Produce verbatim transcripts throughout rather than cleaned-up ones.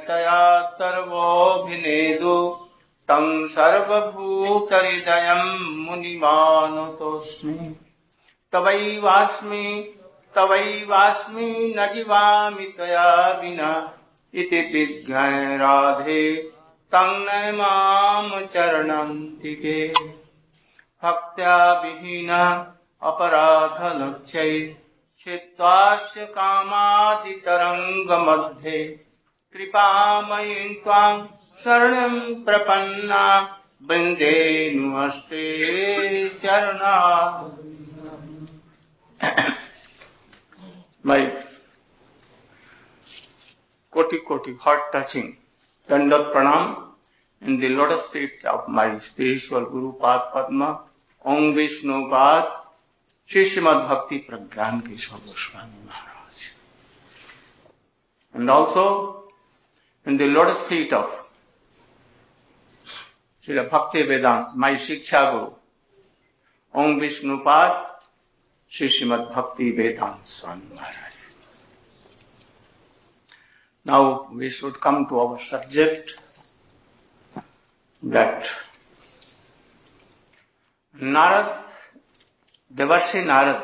तया सर्वोऽभिनेदु तं सर्वभूतहृदयं मुनिमानतोऽस्मि तवैवास्मि तवैवास्मि न जीवामि त्वया विना इति विज्ञाय राधे तं नमाम चरणं तिके भक्त्या विहीना अपराधलक्ष्यै छित्त्वास्य कामादितरङ्गमध्ये कृपामयीं त्वां शरणं प्रपन्ना वन्दे नमस्ते चरणा। My koti koti heart touching Dandat Pranam in the lotus feet of my spiritual Guru Pad Padma, Om Vishnu Pad, Shri Srimad Bhakti Pragyan Keshava Goswami Maharaj. And also in the lotus feet of Srila Bhakti Vedanta, my Shiksha Guru, Om Vishnu Pad, Shri Srimad Bhakti Vedanta Swami Maharaj. Now we should come to our subject, that Narad, Devarshi Narad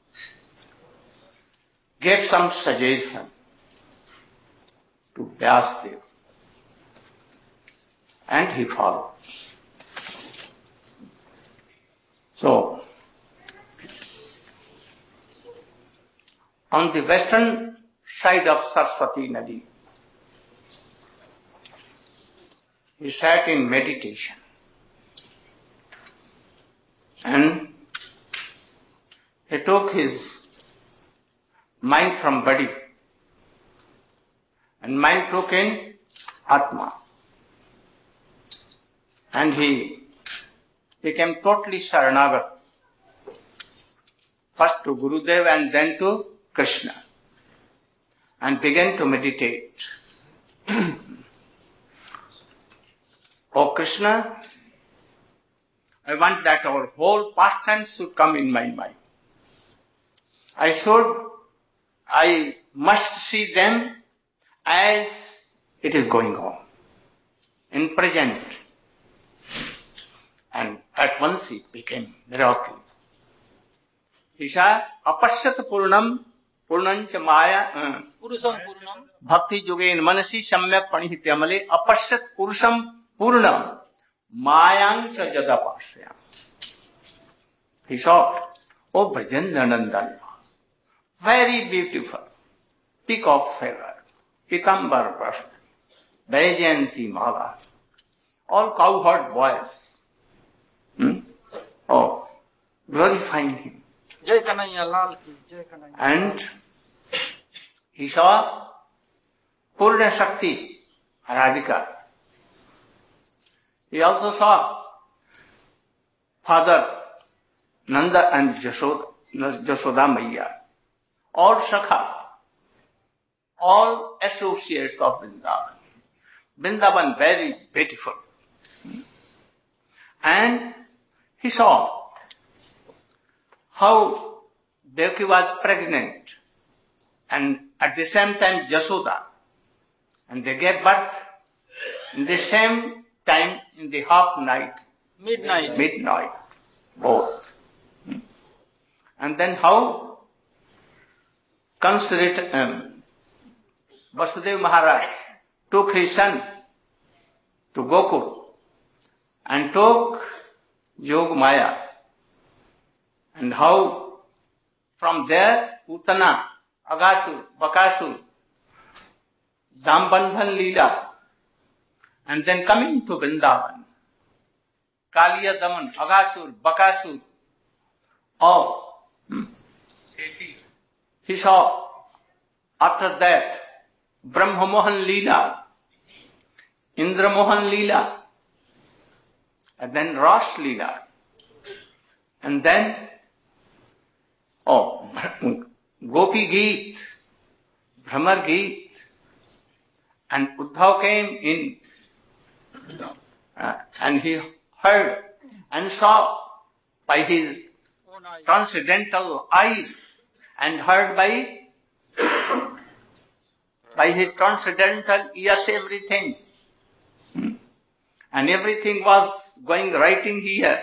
gave some suggestion to Vyasadeva and he followed. So, on the western side of Saraswati Nadi, he sat in meditation and he took his mind from body and mind took in Atma, and he became totally Saranagat, first to Gurudev and then to Krishna, and began to meditate. Oh Krishna, I want that our whole pastimes should come in my mind. I should, I must see them as it is going on, in present. And at once it became miracle. He said, Apashyat Purnam, Purnancha Maya, Purusam Purnam, Bhakti Yogein Manasi Samyak Panihityamale, Apashyat Purusam Purnam, Mayancha Jadapasya. He saw, oh Brajendanandan, very beautiful, peacock feather, Pitambar Prasth, Vajayanti Mala, all cowherd boys. Hmm? Oh, glorifying him. And he saw Purna Shakti, Radhika. He also saw Father Nanda and Jashoda, Jashoda Maiya, all Shakha, all associates of Vrindavan. Vrindavan very beautiful. And he saw how Devaki was pregnant and at the same time Jashoda, and they gave birth in the same time in the half night, midnight, midnight, both. And then how considerate um, Vasudeva Maharaj took his son to Gokul and took Yog Maya, and how from there Utana, Agasur, Bakasur, Dambandhan Leela, and then coming to Vrindavan, Kaliya Daman, Agasur, Bakasur, all. He saw after that Brahma Mohan Leela, Indra Mohan Leela, and then Ras Leela, and then oh Gopi Geet, Bhramar Geet, and Uddhav came in uh, and he heard and saw by his transcendental eyes and heard by by his transcendental ears everything. Hmm. And everything was going right in here.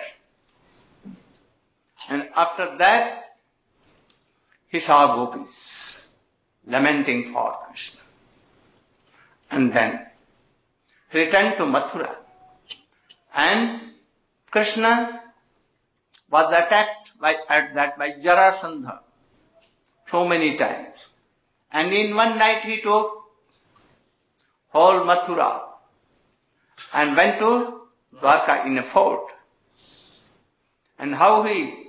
And after that, he saw gopis lamenting for Krishna. And then he returned to Mathura. And Krishna was attacked by, at that by Jarasandha so many times. And in one night he took whole Mathura and went to Dwarka in a fort. And how he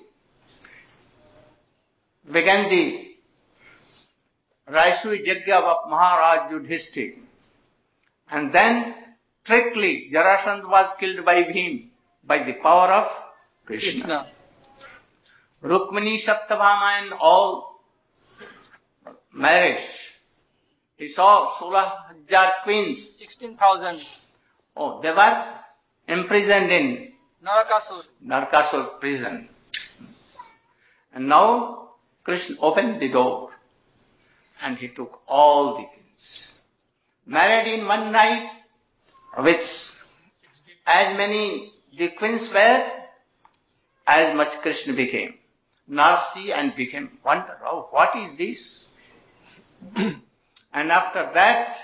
began the Raisui Yajna of Maharaj Yudhishthira. And then strictly Jarasandha was killed by him by the power of Krishna. Krishna. Rukmini, Satyabhama and all marriage. He saw Solah Hajar queens. Sixteen thousand. Oh, they were imprisoned in Narakasur. Narakasur prison. And now Krishna opened the door and he took all the queens. Married in one night with as many the queens were, as much Krishna became. Narsi and became wonder, oh, what is this? And after that,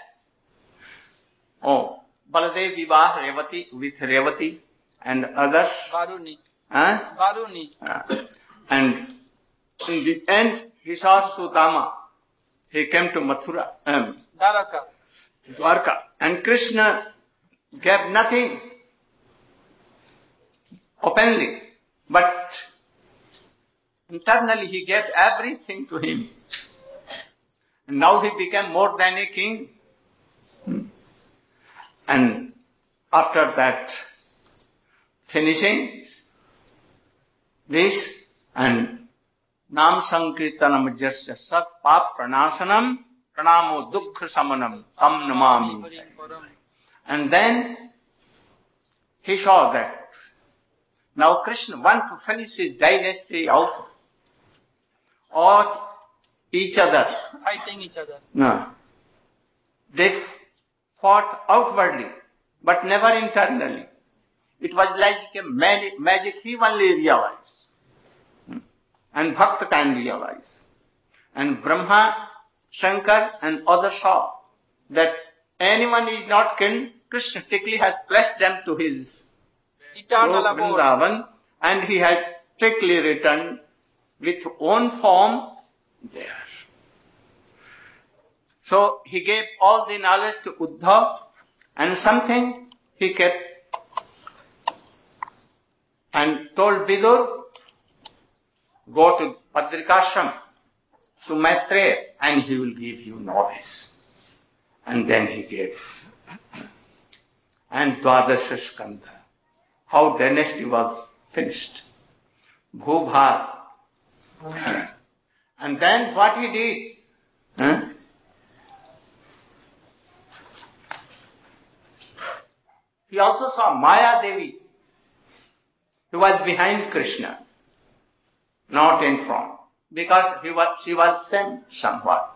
oh, Baladev Vivah Revati with Revati and others. Varuni. Huh? Varuni. Uh, and in the end, he saw Sudama. He came to Mathura, um, Dwarka. Dwarka. And Krishna gave nothing openly, but internally he gave everything to him. And now he became more than a king. And after that, finishing this and Nam Sankirtanam Jasya Sat Pap Pranasanam Pranamo Dukkha Samanam Tam Namami. And then he saw that now Krishna wants to finish his dynasty also. Or each other. Fighting each other. No. They fought outwardly, but never internally. It was like a magic he only realized. And Bhakta can realize. And Brahma, Shankar and others saw that anyone is not killed, Krishna strictly has placed them to his eternal abode. And he has strictly returned with own form there. So he gave all the knowledge to Uddhav and something he kept and told Vidur, go to Padrikashram, to Maitreya, and he will give you knowledge. And then he gave. And Dwadasha Skandha, how dynasty was finished. Bhubhar. And then what he did? Huh? He also saw Maya Devi, who was behind Krishna, not in front, because he was, she was sent somewhat.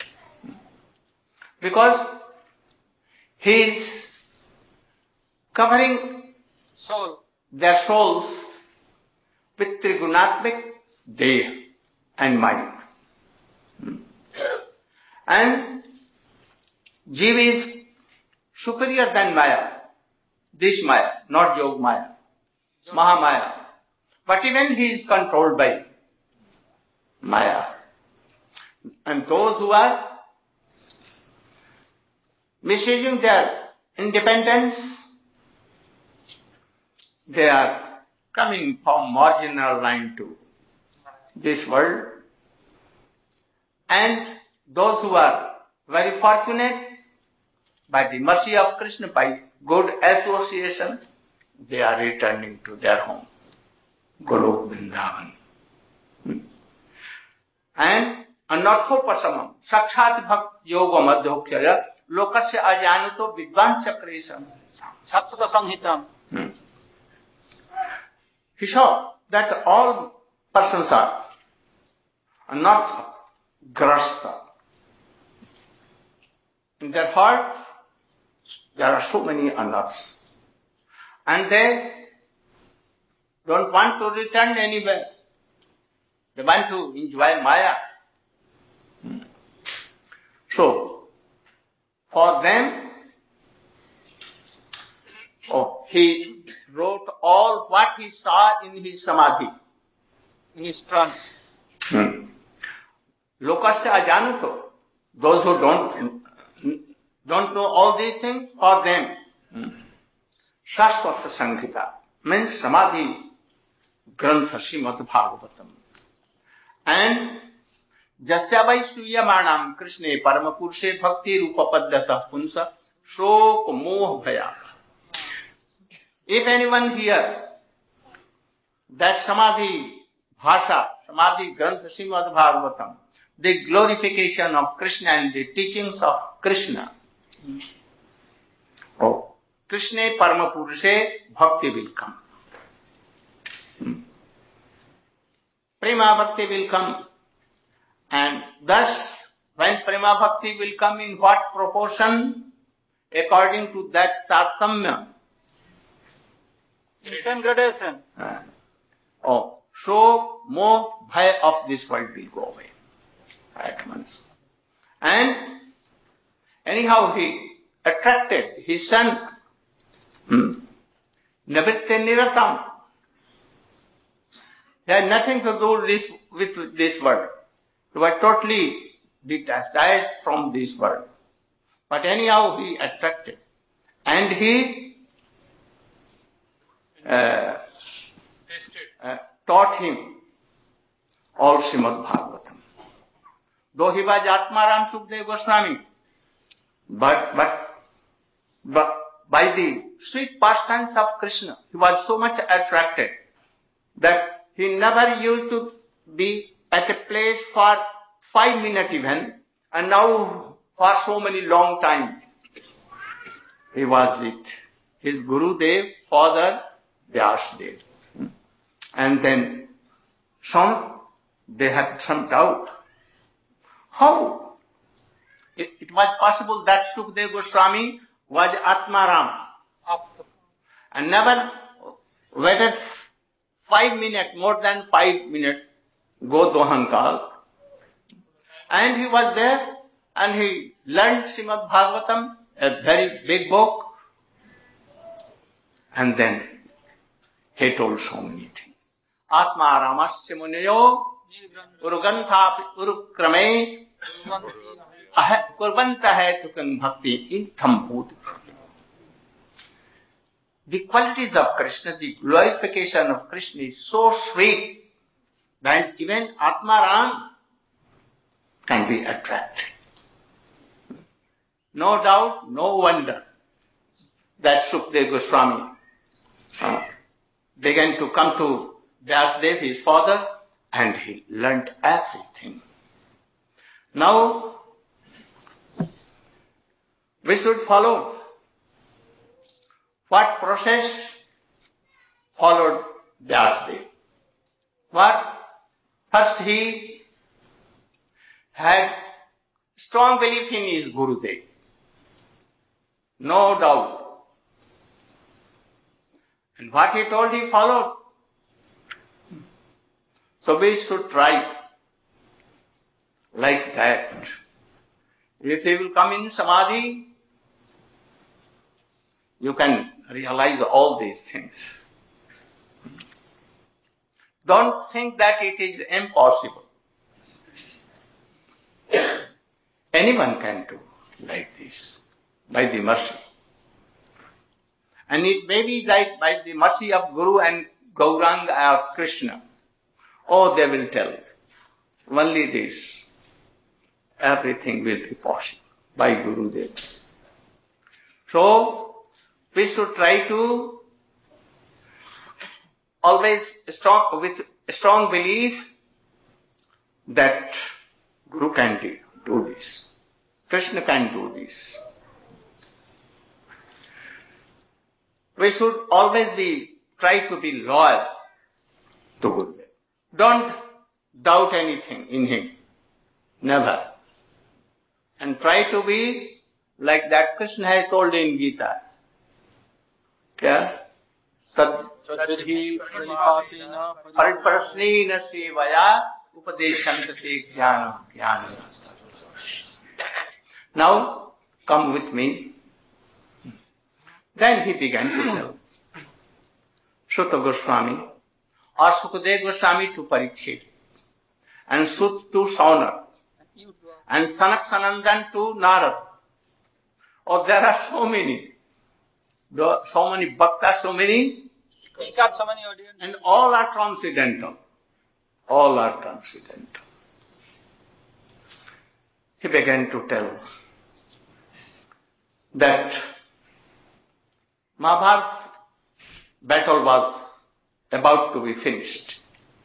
Because he is covering soul, their souls with Trigunatmik Deha and mind. And Jiva is superior than Maya. This Maya, not Yog Maya, Mahamaya. But even he is controlled by Maya. And those who are misusing their independence, they are coming from marginal line to this world. And those who are very fortunate, by the mercy of Krishna, by good association, they are returning to their home, Golok Vrindavan. Hmm. And anarthopasamam, sakshat bhakt yoga madhyokchaya, lokasya ajanato vidvan chakresam. Sattva Samhitam. Hmm. He saw that all persons are not grasta. in their heart, there are so many anarthas. And they don't want to return anywhere. They want to enjoy Maya. So, for them, oh, he wrote all what he saw in his samadhi. In his trance. Hmm. Lokasya ajanuto. Those who don't, don't know all these things, for them, Shashwata Sanghita means Samadhi Grantha Srimad Bhagavatam. And Jasya vai Suyamanam Krishne Paramapurushe Bhakti Rupa Paddhata Punsa Shok Moh Bhaya. If anyone hear that Samadhi Bhasha, Samadhi Grantha Srimad Bhagavatam, the glorification of Krishna and the teachings of Krishna, oh, Krishna Paramapurushe Bhakti will come. Hmm. Prema Bhakti will come. And thus, when Prema Bhakti will come in what proportion? According to that Tartamya. In same gradation. Uh, oh, so more bhaya of this world will go away at once. And anyhow, he attracted his son, hmm, Navritte Niratam. He had nothing to do this, with this world. He was totally detached from this world. But anyhow, he attracted. And he uh, uh, taught him all Srimad Bhagavatam. Though he was Atmaram Sukadeva Goswami, but, but, but by the sweet pastimes of Krishna, he was so much attracted that he never used to be at a place for five minutes even, and now for so many long time he was with his Gurudev, Father Vyasdev. And then some, they had some doubt. How? It, it was possible that Sukadeva Goswami was Atmaram and never waited five minutes, more than five minutes, go Dohankal. And he was there and he learned Srimad Bhagavatam, a very big book. And then he told so many things. Atma Ramasya Muneyo Urugantha Urukrame Kurvanta hai Tukan Bhakti in Thamput. The qualities of Krishna, the glorification of Krishna is so sweet that even Atmaram can be attracted. No doubt, no wonder that Sukadeva Goswami uh, began to come to Vyasdev, his father, and he learnt everything. Now, we should follow what process followed Vyasdev. What? First he had strong belief in his Gurudev. No doubt. And what he told, he followed. So we should try like that. If he will come in Samadhi, you can realize all these things. Don't think that it is impossible. Anyone can do like this, by the mercy. And it may be that by the mercy of Guru and Gauranga or Krishna, oh, they will tell, only this, everything will be possible by Gurudev. So, we should try to always strong, with strong belief that Guru can do, do this. Krishna can do this. We should always be, try to be loyal to Gurudev. Don't doubt anything in him. Never. And try to be like that Krishna has told in Gita. Kya? Sad Tadvidhi pranipatina pariprasnena sevaya upadeshanta te jnana jnana. Now, come with me. Then he began to tell. Sutta Goswami or Sukadeva Goswami to Parikshit, and Sut to Saunak, and Sanak Sanandan to Narad. Oh, there are so many. So many bhaktas, so many. He got so many audience. And all are transcendental. All are transcendental. He began to tell that Mahabharata battle was about to be finished.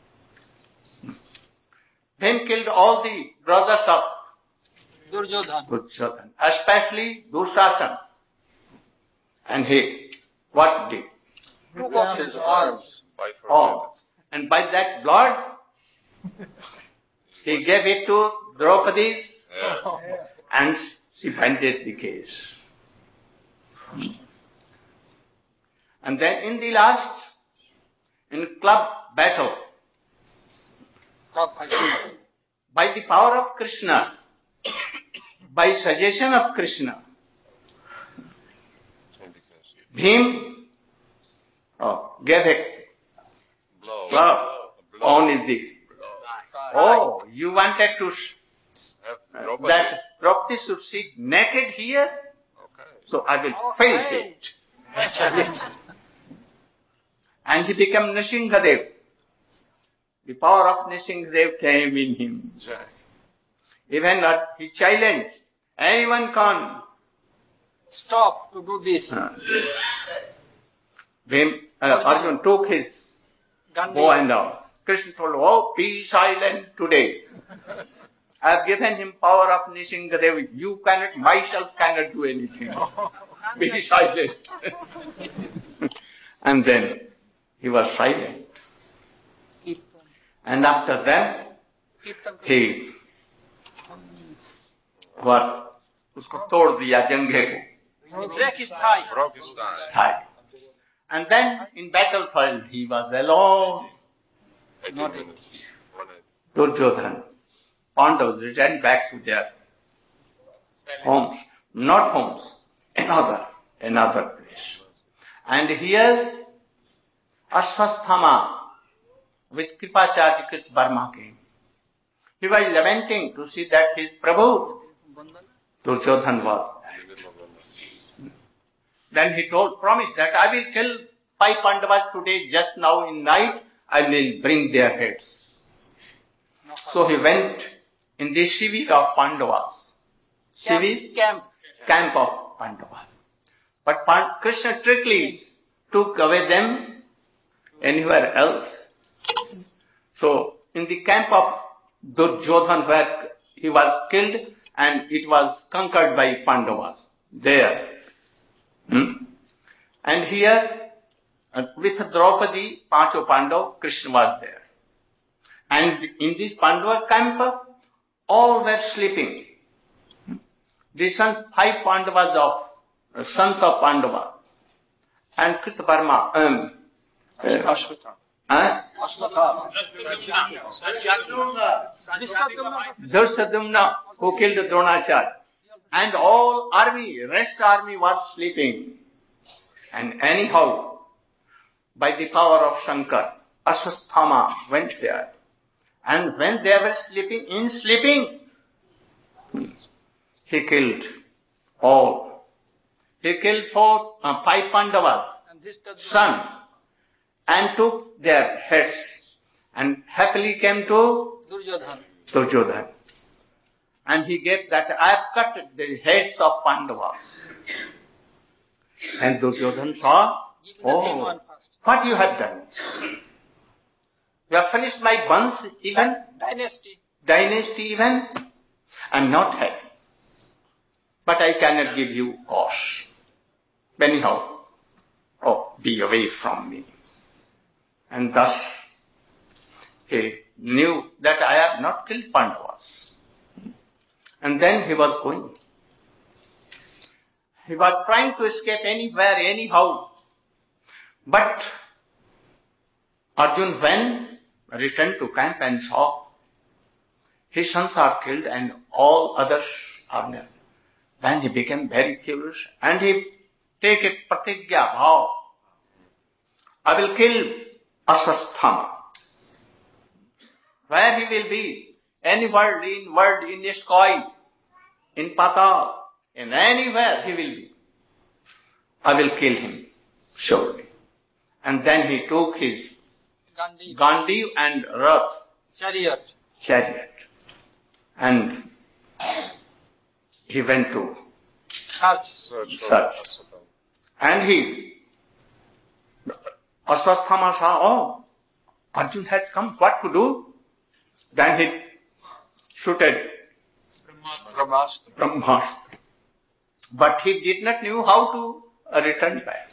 Bhim killed all the brothers of Duryodhana. Duryodhana, especially Dushasana. And he, what did? Took off his arms. Oh, and by that blood, he gave it to Draupadi, and she ended the case. And then in the last, in club battle, by the power of Krishna, by suggestion of Krishna, Bhim oh, gave a Blow. blow on the. Oh, you wanted to uh, that Draupadi should sit naked here? Okay. So I will face it. And he became Nrsimhadev. The power of Nrsimhadev came in him. Even not, he challenged. Anyone can Stop to do this. Uh, Bhim, uh, Arjun took his bow and all. Krishna told, oh, be silent today. I have given him power of Nrsimhadev. You cannot, myself cannot do anything. Be silent. And then he was silent. And after that, he what? Usko tod diya janghe ko. He break his thigh. Broke his thigh. Thigh. And then in battlefield he was alone. eighteen Not minutes. One eight. Duryodhana. Pandavas returned back to their homes. Not homes. Another. Another place. And here Ashwasthama with Kripacharya Krit Burma came. He was lamenting to see that his Prabhu Duryodhana was. Then he told, promised that I will kill five Pandavas today, just now in night, I will bring their heads. So he went in the Shivir of Pandavas. Shivir? Camp. Camp of Pandavas. But Pand- Krishna strictly took away them anywhere else. So in the camp of Duryodhana where he was killed and it was conquered by Pandavas. There. Hmm? And here, uh, with Draupadi, Pancho Pandav, Krishna was there. And in this Pandava camp, all were sleeping. The sons, five Pandavas of, uh, sons of Pandava. And Kritaparma, um, uh, Ashwatthama. uh, Drishtadyumna, who killed Dronacharya. And all army, rest army was sleeping. And anyhow, by the power of Shankar, Ashwasthama went there. And when they were sleeping, in sleeping, he killed all. He killed four, uh, five Pandavas, And this does son, and took their heads, and happily came to Duryodhana. Duryodhana. And he gave that, I have cut the heads of Pandavas. And Duryodhana saw, Give me the main oh, one first. what you have done? You have finished my buns even, Dynasty. dynasty even. I am not happy. But I cannot give you cause. Anyhow, oh, be away from me. And thus he knew that I have not killed Pandavas. And then he was going. He was trying to escape anywhere, anyhow. But Arjun, when returned to camp and saw his sons are killed and all others are dead, then he became very curious and he take a pratigya vow. I will kill Ashwasthama. Where he will be, any world, in world, in the sky, in Patal, in anywhere he will be, I will kill him, surely. And then he took his Gandhi, Gandhi and Rath, chariot. chariot, and he went to Search. Search. search. And he, Ashwasthama saw, oh, Arjun has come, what to do? Then he shooted Brahmastra. Brahmastra. But he did not know how to uh, return back.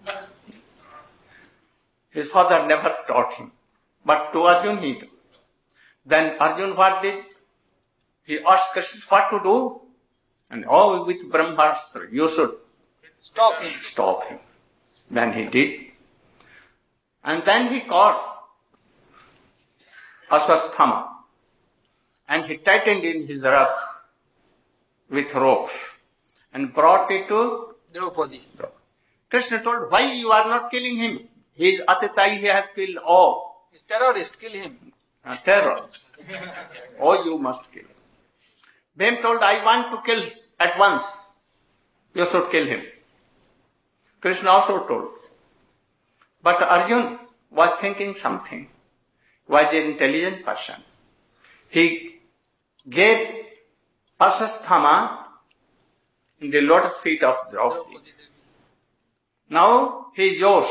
His father never taught him. But to Arjun he taught. Then Arjun what did? He asked Krishna what to do. And oh, with Brahmastra, you should Stop him. stop him. Then he did. And then he caught Ashwasthama. And he tightened in his rath with ropes and brought it to Draupadi. Krishna told, why you are not killing him? He is Atitai, he has killed all. He's terrorist. Kill him. Uh, terror. Oh, you must kill him. Bhim told, I want to kill at once. You should kill him. Krishna also told. But Arjun was thinking something. He was an intelligent person. He gave Ashwasthama in the lotus feet of Draupadi. Now he is yours.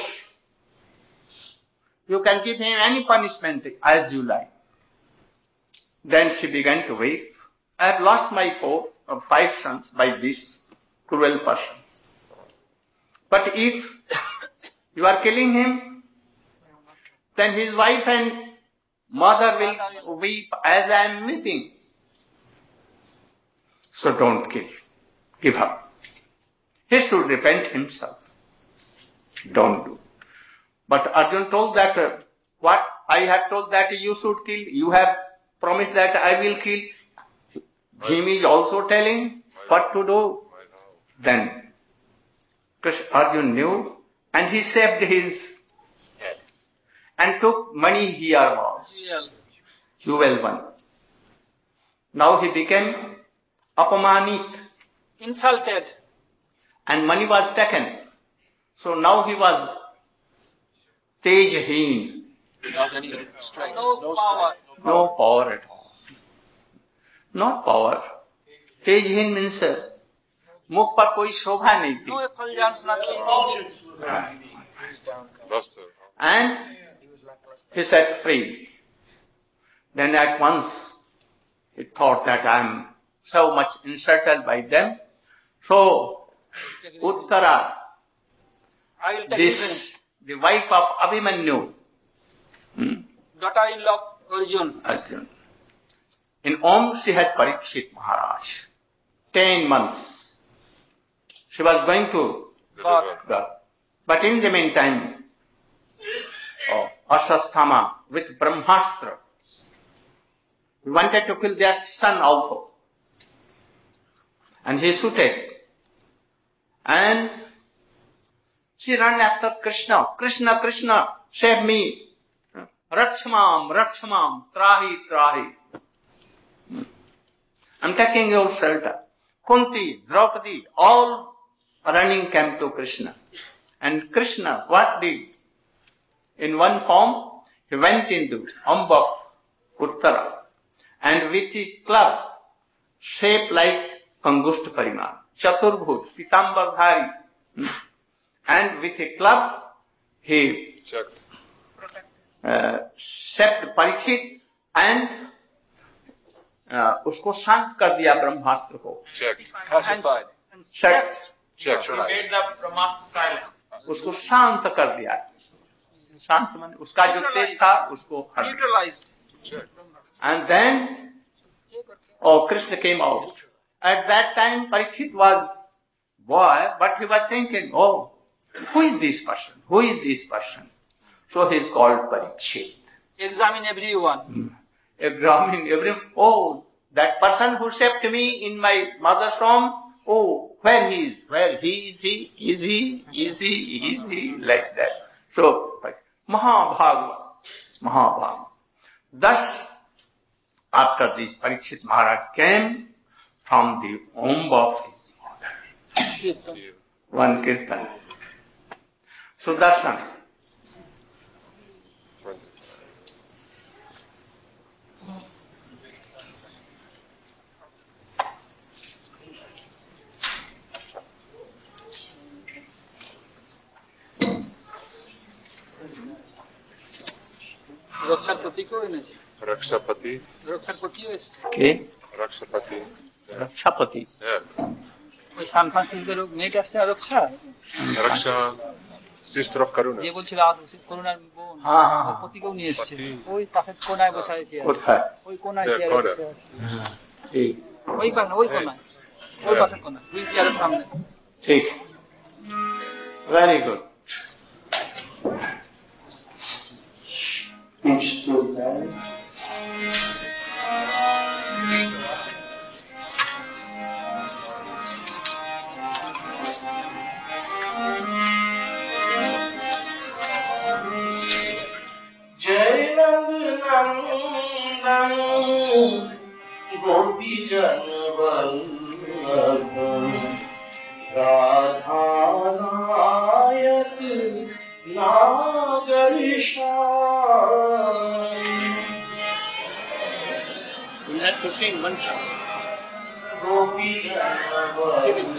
You can give him any punishment as you like. Then she began to weep. I have lost my four or five sons by this cruel person. But if you are killing him, then his wife and mother will weep as I am weeping. So don't kill. Give up. He should repent himself. Don't do. But Arjun told that, uh, what I have told that you should kill, you have promised that I will kill. Him is also telling what to do. Then Krishna, Arjun knew and he saved his head and took money here was. Jewel. Jewel one. Now he became apamanit Insulted. and money was taken. So now he was tejheen. No power. No power at all. Not power. Tejheen means uh, मुख पर कोई शोभा नहीं थी. No effulgence, nothing. Luster. And he set free. Then at once he thought that I am so much insulted by them. So Uttara, I will take revenge. this the wife of Abhimanyu, hmm, Daughter-in-law of Arjun. Arjun. In Om she had Parikshit Maharaj. Ten months. She was going to God. God. But in the meantime, oh, Ashwasthama with Brahmastra, he wanted to kill their son also. And he shooted. And she ran after Krishna. Krishna, Krishna, save me. Rakshamam, Rakshamam, Trahi, Trahi. I'm taking your shelter. Kunti, Draupadi, all running came to Krishna. And Krishna, what did? In one form, he went into Amb of Uttara. And with his club, shaped like Angusht Pariman, Chaturbhuj, Pitambardhari. And with a club, he Checked. uh, shaped Parikshit and uh, उसको शांत कर दिया ब्रह्मास्त्र को. Checked. Pacified. Checked. Checked. He made the Brahmastra silent. उसको शांत कर दिया. शांत माने उसका जो तेज था उसको हट दिया. Neutralized. Checked. And then, oh, Krishna came out. At that time, Parikshit was boy, but he was thinking, oh, who is this person? Who is this person? So he is called Parikshit. Examine everyone. Hmm. Examine everyone. Oh, that person who saved me in my mother's womb, oh, where he is? Where he is he? Is he? Is he? Is he? Like that. So, Mahabhagava. Mahabhagava. Thus, after this, Parikshit Maharaj came from the womb of his mother. One kirtan. Sudarshan. রক্ষার প্রতীকও এনেছে। Rakshapati. রক্ষার প্রতীকও এসছে। কে? Rakshapati. Rakshapati. Yeah. ওই সান ফ্রান্সিসকোর মেয়েটা আসছে না রক্ষা? Raksha, sister of Karuna. যে বলছিল করুণার বোন, হ্যাঁ, হ্যাঁ, হ্যাঁ। প্রতীকও নিয়ে এসছে। পতি। ওই পাশের কোনায় বসে আছে। কোথায়? ওই কোনায় Yeah, চেয়ারে corner. বসে আছে। ঠিক ওই কোনায়, ওই কোনায়। ওই পাশের কোনায়, হুইল চেয়ারের সামনে। ঠিক ভেরি গুড जय नंदन गोपी जन वल्लभ राधा नायक नागर You have to sing one song. गोपी जन Vallabh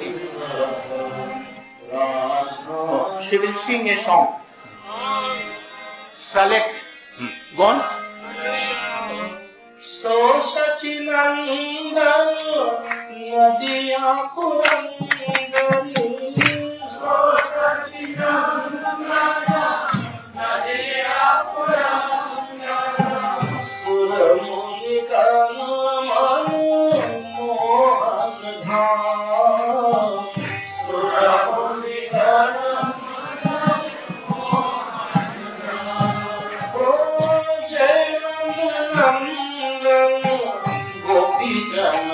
Radha She will sing a song. Select. Hmm. Go on. सो सचिनंदन नदिया पुरंदर सो सचिनंदन नदिया पुरंदर सुरमुनि कन मन मोहन धाम सुरमुनि कन गोपी जन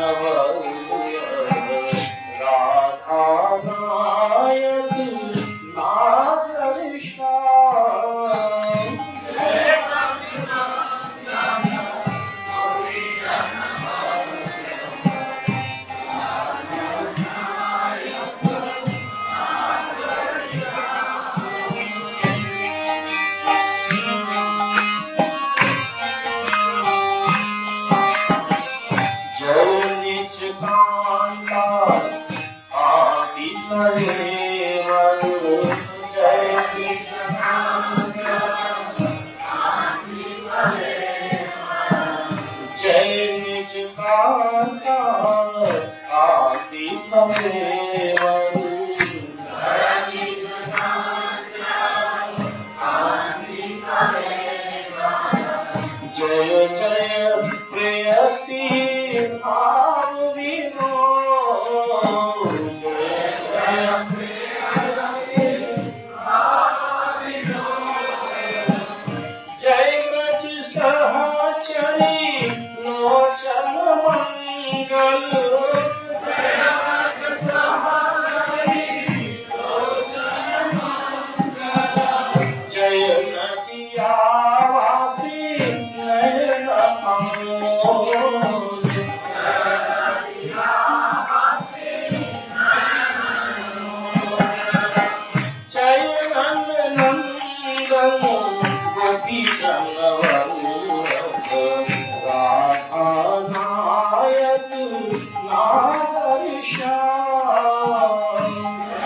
राधा नायक नागर श्याम जय जय प्रेयसी भाव विनोद जय जय प्रेयसी भाव विनोद जय ब्रज सहचरी लोचन मंगल जय ब्रज सहचरी लोचन मंगल जय नदिया वासी नयन अमोद जय नंद नंदन गोपी जन वल्लभ राधा नायक नागर श्याम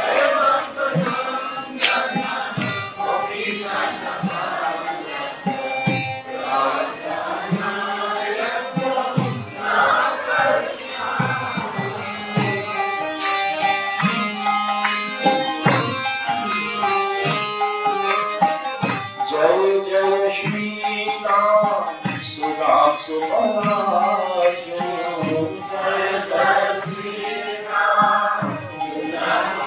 जय जय श्री राम सुदाम सुमराज जय जय Shri Ram Sudam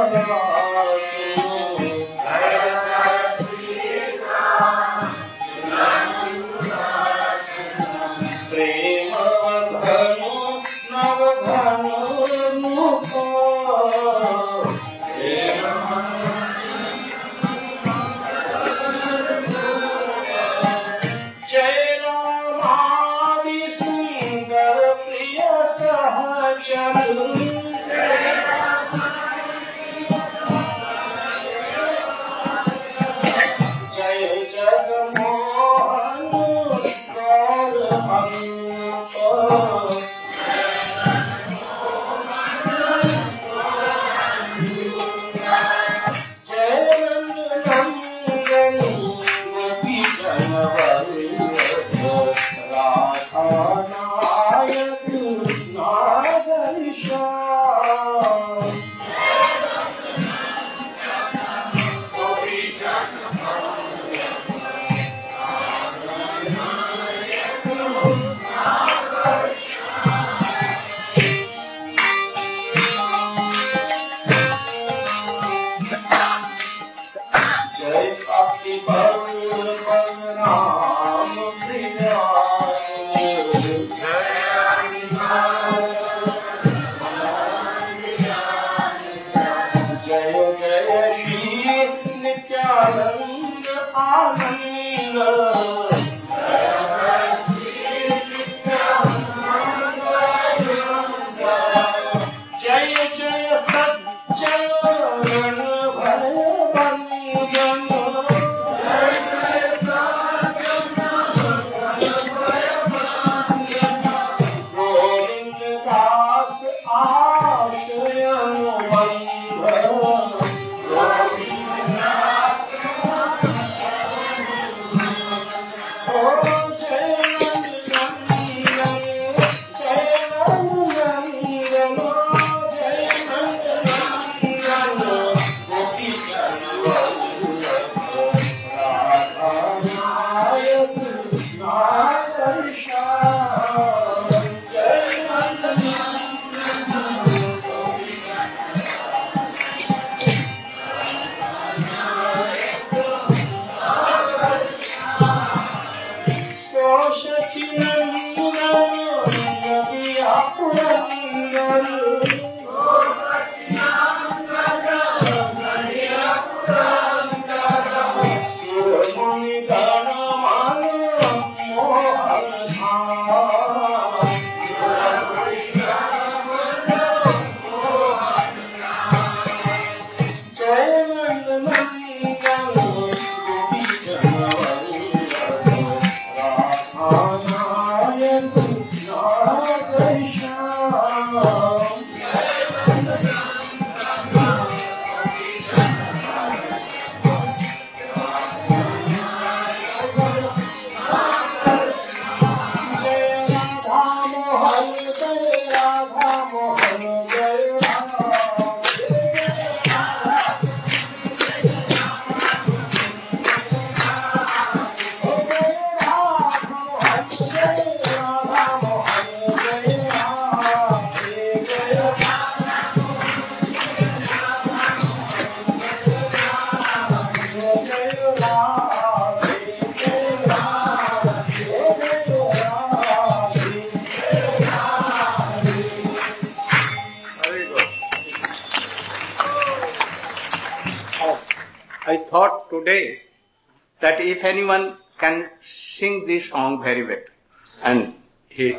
I thought today that if anyone can sing this song very well, and he,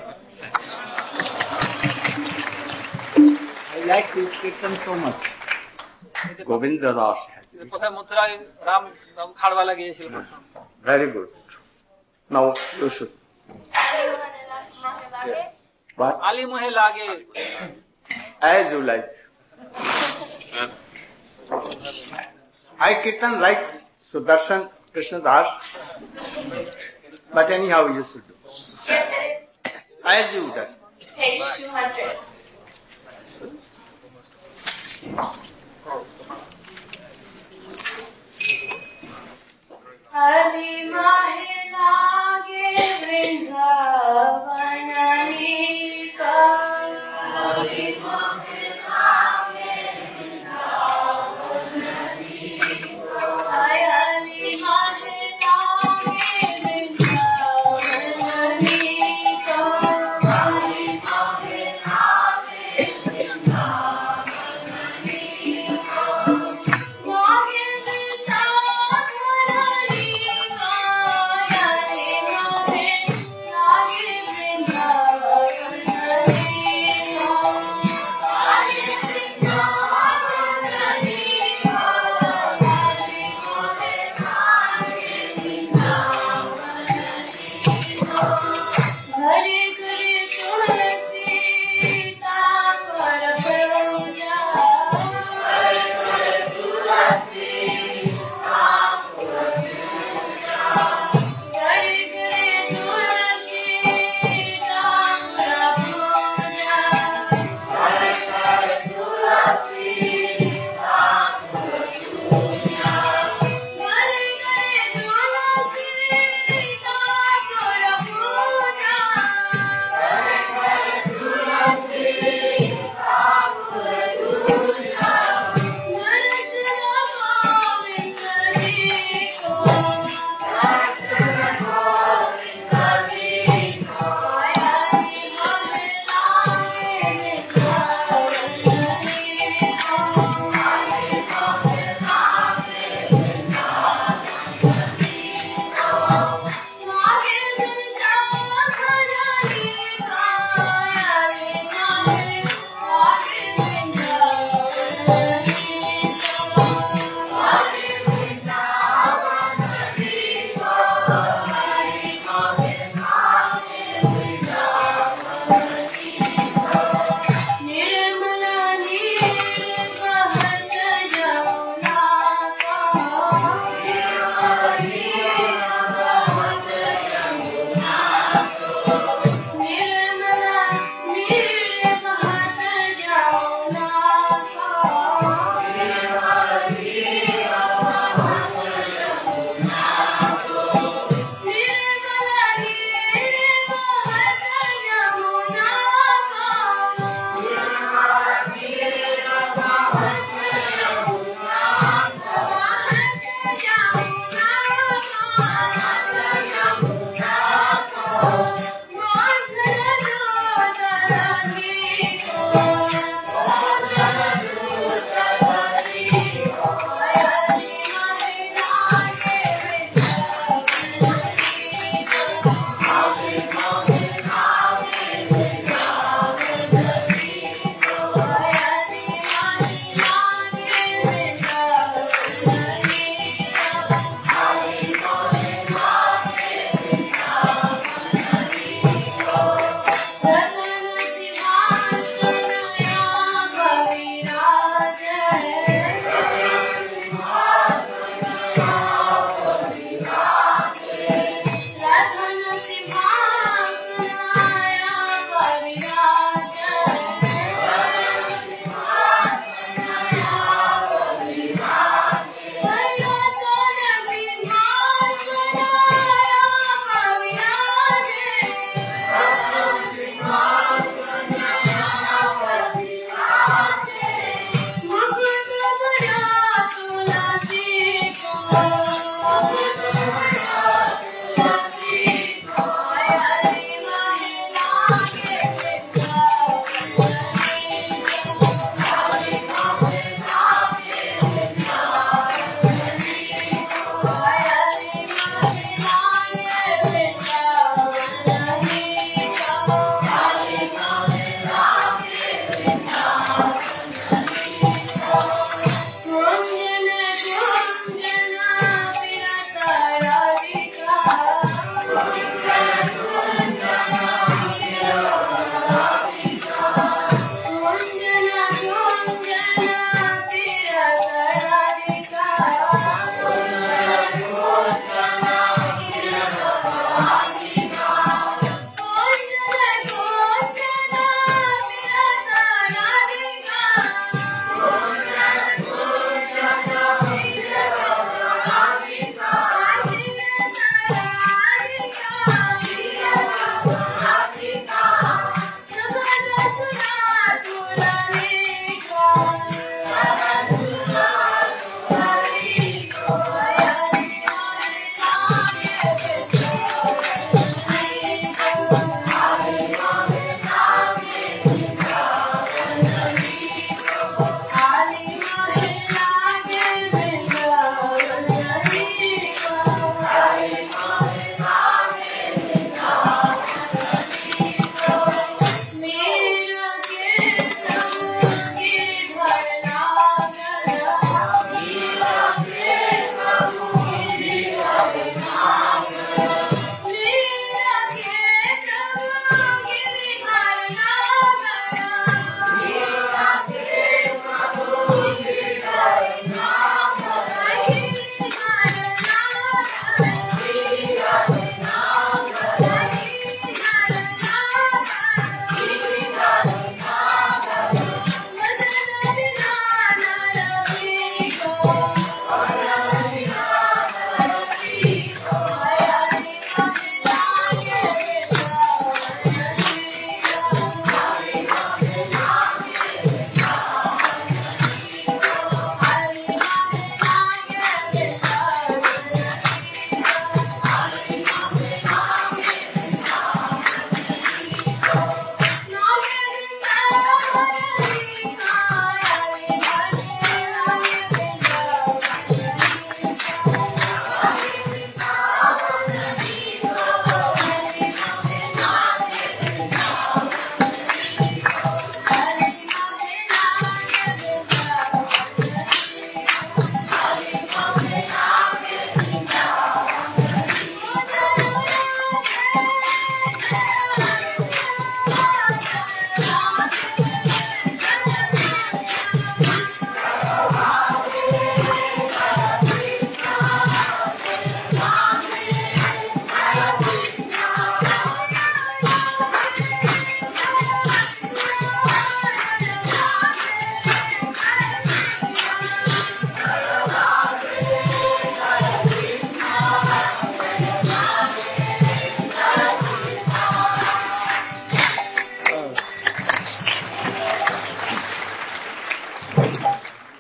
I like this kirtan so much. Govinda Das has it. কোথায় মথুরায় রাম বাবু খাড়ওয়ালা গিয়েছিল প্রথম। Very good. Now you should. But Ali মোহে লাগে as you like. I kirtan like Sudarshan Krishna Das, but anyhow you should do. As you done. Page two hundred. Ali mahe lage Vrindavan anika. Ali mahe lage Vrindavan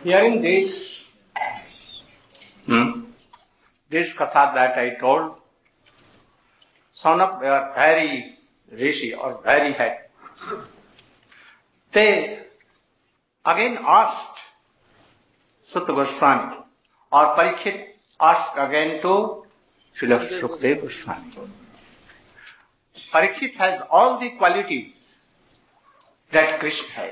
hearing this, hmm, this katha that I told, Saunap were very rishi or very happy. They again asked Sutta Goswami, or Parikshit asked again to Srila Sukadeva Goswami. Parikshit has all the qualities that Krishna has.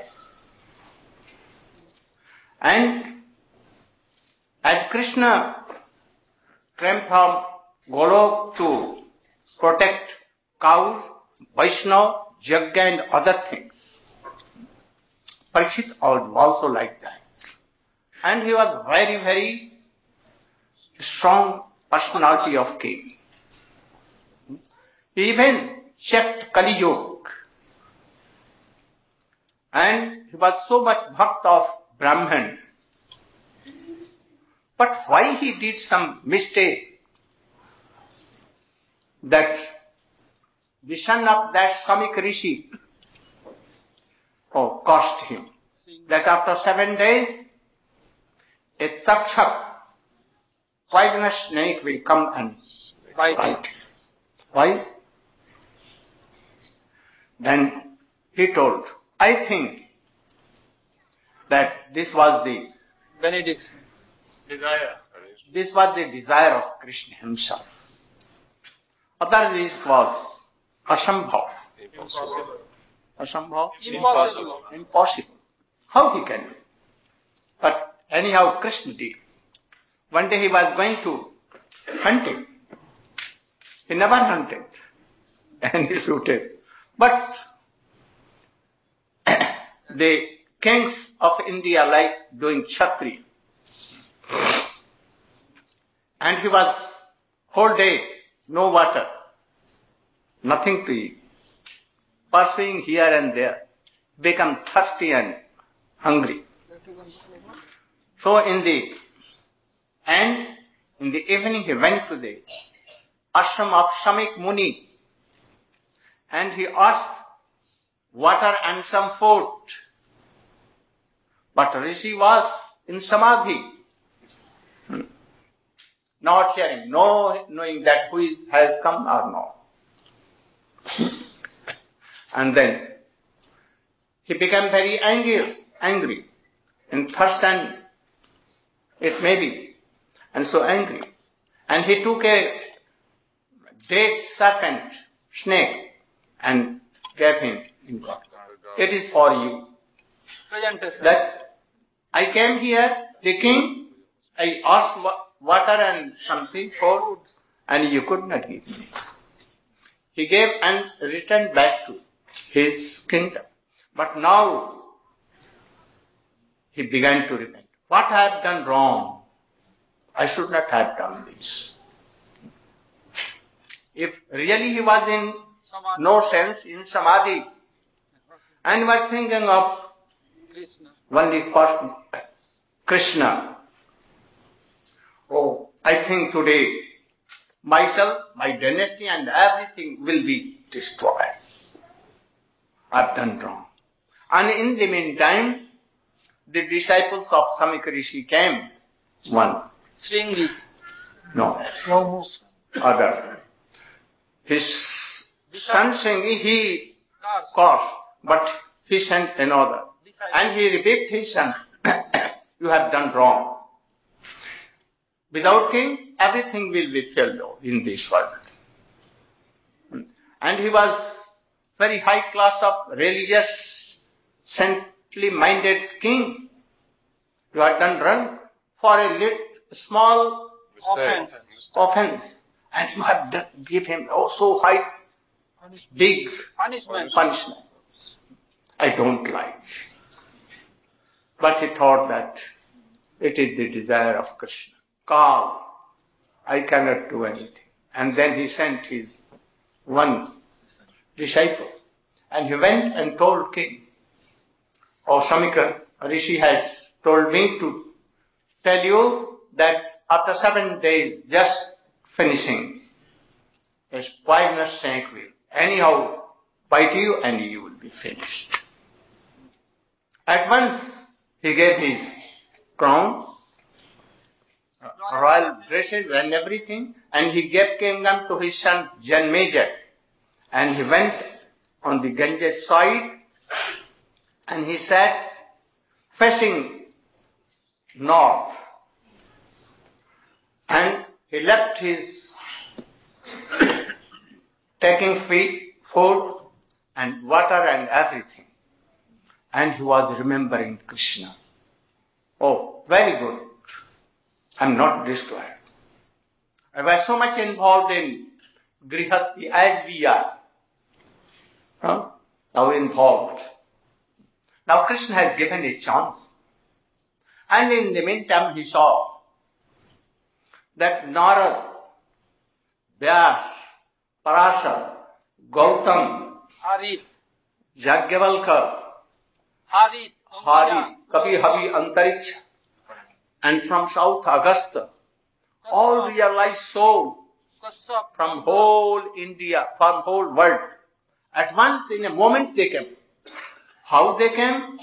And as Krishna came from Golok to protect cows, Vaishnava, Yajna and other things, Parikshit was also like that. And he was very, very strong personality of king. He even checked Kali Yuga. And he was so much bhakt of Brahman. But why he did some mistake, that the son of that Samik Rishi oh, cost him. That after seven days, a takshak, poisonous snake will come and bite him. Why? Then he told, I think that this was the Benediction. desire. This was the desire of Krishna himself. Otherwise it was asambhav. Impossible. Asambhav? Impossible. Impossible. How he can do? But anyhow Krishna did. One day he was going to hunting. He never hunted. And he shooted. But the kings of India like doing Kshatriya. And he was whole day, no water, nothing to eat, pursuing here and there, become thirsty and hungry. So in the end, in the evening he went to the ashram of Samik Muni and he asked water and some food. But Rishi was in Samadhi, not hearing, no knowing that who is, has come or no. And then he became very angry, angry, in thirst and it may be, and so angry. And he took a dead serpent, snake, and gave him in God. It is for you. Presentation. That I came here, the king, I asked wa- water and something, food, and you could not give me. He gave and returned back to his kingdom. But now he began to repent. What I have done wrong? I should not have done this. If really he was in Samadhi. no sense, in samadhi, and was thinking of Krishna. only person, Krishna. Oh, I think today myself, my dynasty and everything will be destroyed. I've done wrong. And in the meantime, the disciples of Samik Rishi came. One. Sringi. No. Other. His son Sringi, he Cars. caused, but he sent another. Disciple. And he rebuked his son. You have done wrong. Without king, everything will be failure in this world. And he was very high class of religious, saintly minded king. You have done wrong for a little, small Mistake. offense. And you have done, give him oh so high, big Punishment. punishment. I don't like. But he thought that it is the desire of Krishna. Calm. I cannot do anything. And then he sent his one disciple. And he went and told king, oh Samika Rishi has told me to tell you that after seven days, just finishing, a poisonous snake will anyhow bite you and you will be finished. At once he gave his crown, royal dresses and everything, and he gave kingdom to his son Janmeja, and he went on the Ganges side, and he sat facing north, and he left his taking feed, food and water and everything, and he was remembering Krishna. Oh, very good. I'm not destroyed. I was so much involved in Grihasti as we are. Huh? Now involved. Now Krishna has given a chance. And in the meantime he saw that Narad, Vyas, Parashar, Gautam, Harit, Yajnavalkar, Harit, Hari, Kavi Havi Antariksha, and from South Agastya, all realized soul Kassap, from whole India, from whole world. At once, in a moment they came. How they came?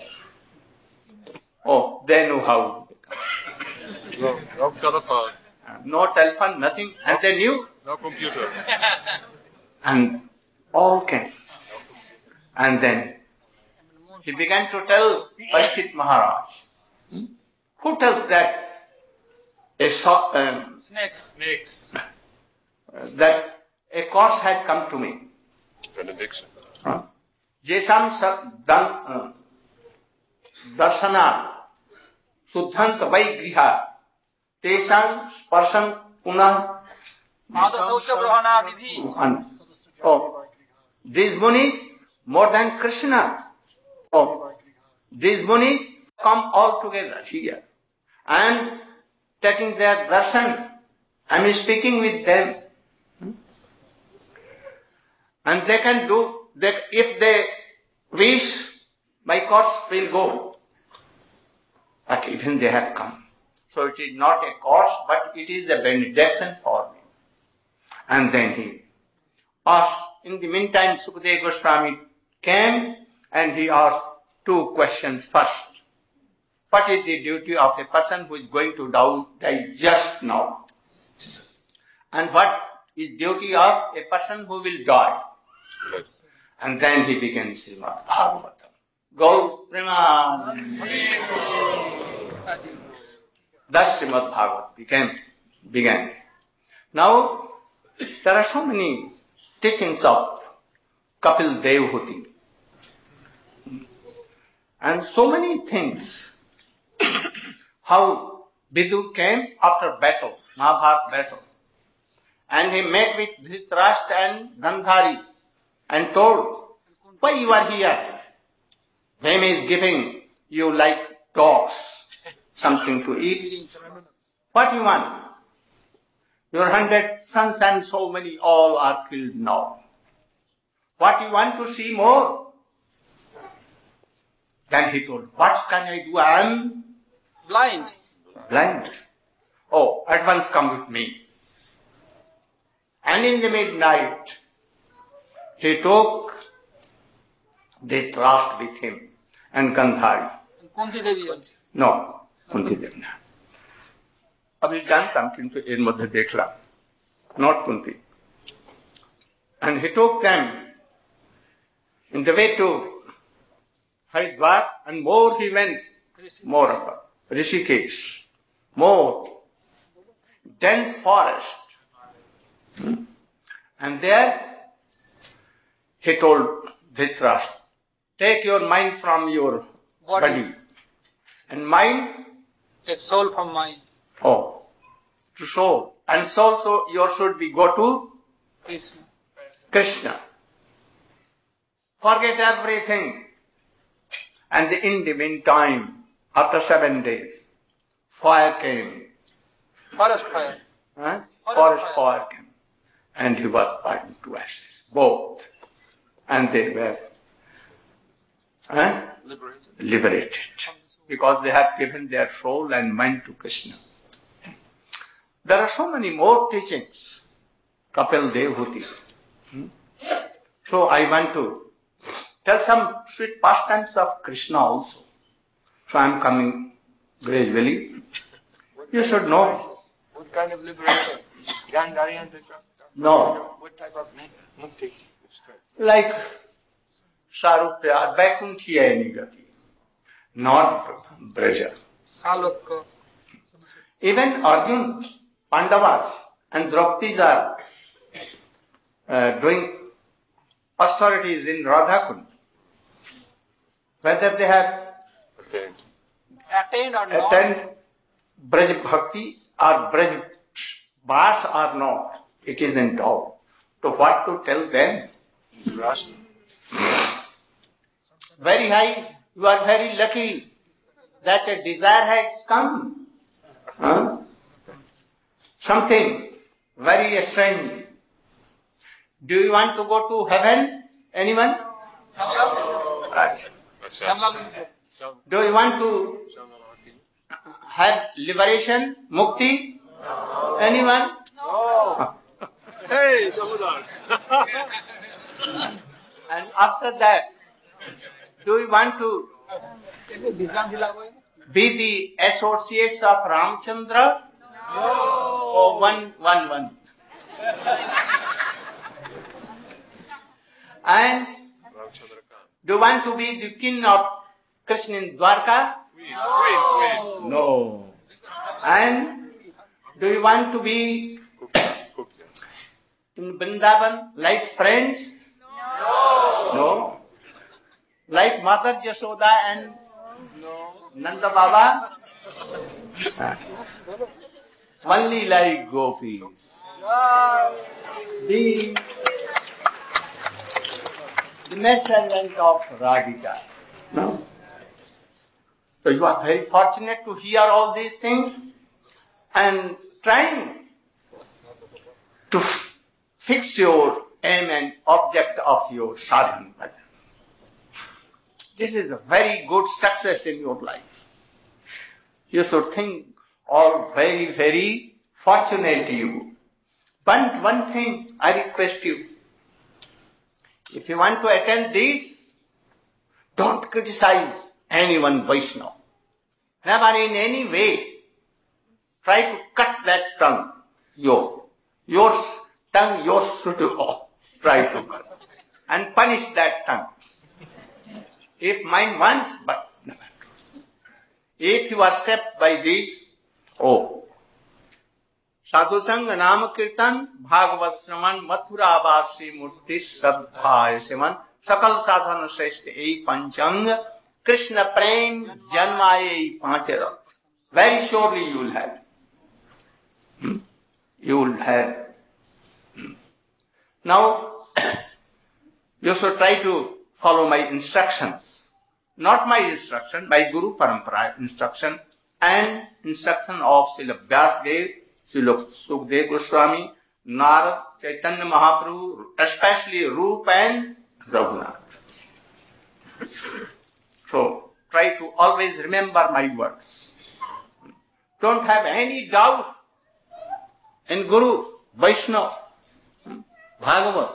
Oh, they knew how. No, no telephone, No telephone, nothing, and they knew, no computer. and all came. And then he began to tell Parikshit Maharaj. Who tells that a so, um, snake, snake, that a cause has come to me? Benediction. Huh? Jesam sa- dan, uh, darshana suddhant vaigriha tesam sparsam punah. Adasaucha Grahanadibhi. And- Oh, these munis more than Krishna. Oh, these munis come all together here. I am taking their darshan. I am speaking with them. And they can do that if they wish, my cause will go. But even they have come. So it is not a cause, but it is a benediction for me. And then he asked, in the meantime, Sukadeva Goswami came and he asked two questions first. What is the duty of a person who is going to die just now? And what is duty of a person who will die? Yes. And then he begins Srimad Bhagavatam. Go Preman. Thus Srimad Bhagavatam became, began. Now, there are so many teachings of Kapil Devhuti. And so many things. How Vidu came after battle, Mahabharata battle. And he met with Dhritarashtra and Gandhari and told, why you are here? Them is giving you like dogs something to eat. What you want? Your hundred sons and so many all are killed now. What you want to see more? Then he told, what can I do? I am Blind. blind. Oh, at once come with me. And in the midnight, he took the trust with him and Gandhari. Kunti Devi also. No, Kunti Devi. अभी जानता हूँ किंतु इन मध्य देखला, not Kunti. And he took them in the way to Haridwar, and more he went, more up, Rishikesh, more dense forest. Hmm? And there he told Dhritarashtra, take your mind from your Body. body. And mind, Take soul from mind. oh, to soul. And soul, so yours should be go to Krishna. Krishna. Forget everything. And in the meantime, after seven days, fire came. Forest fire. Huh? Forest Forest fire. fire came. And he was burned to ashes. Both. And they were huh? Liberated. liberated. Because they have given their soul and mind to Krishna. There are so many more teachings. Kapil Devhuti. Hmm? So I want to tell some sweet pastimes of Krishna also. So I am coming gradually. You should know. What kind of liberation? Gandhariyanta? No. What type of mukti? Like Sarupya, Vaikunthiya Gati, not Braja. Salok. Even Arjun, Pandavas and Draupadi are uh, doing austerities in Radhakund. Whether they have Attained. Attained or not? attained Braj Bhakti or Braj Bas or not, it is in doubt. So what to tell them? Rashtra. Very high, you are very lucky that a desire has come. Huh? Something very strange. Do you want to go to heaven? Anyone? Right. Do you want to have liberation, mukti? Anyone? No. Hey, Damodar. And after that, do you want to be the associates of Ramchandra? Or one, one, one. And Ramchandra Khan. do you want to be the king of Krishna in Dwarka? Queen, queen, queen. No. And do you want to be in Vrindavan like friends? No. No. Like Mother Yashoda and No. Nanda Baba? Only like gopis. The, the measurement of Radhika. No? So you are very fortunate to hear all these things and trying to f- fix your aim and object of your sadhana. This is a very good success in your life. You should think all very, very fortunate you. But one thing I request you. If you want to attend this, don't criticize anyone Vaishnava. Never in any way try to cut that tongue. Your, your tongue, yours should oh, try to cut. And punish that tongue. If mine wants, but never. If you are saved by this, oh, Sadhu Sangha Nama Kirtan, Bhagavad Sraman, Mathura Vasi Murti Sadbhaya Siman, Sakal Sadhana Sreshta Ei Panchang, Krishna Prem Janmaya Ei Panchara. Very surely you will have. Hmm? You will have. Hmm. Now, you should try to follow my instructions. Not my instruction, my Guru Parampara instruction and instruction of Srila Vyasdev, Srila Sukdev Goswami, Narad, Chaitanya Mahaprabhu, especially Rupa and Raghunath. So, try to always remember my words. Don't have any doubt in Guru, Vaishnava, Bhagavad.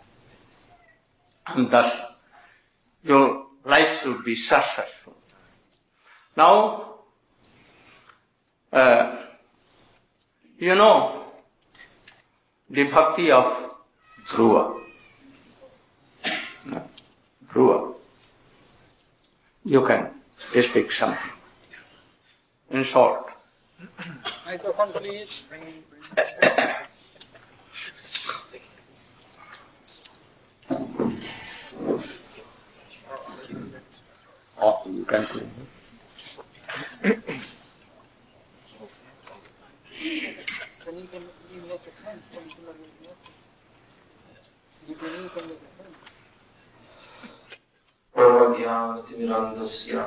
And thus, your life should be successful. Now, uh, you know the bhakti of Dhruva. Dhruva. You can speak something. In short. Microphone, please. Oh, you can do. Can you can you make a friend? Can you make a friend? You can you can make a friend. Pragyanatimirandasya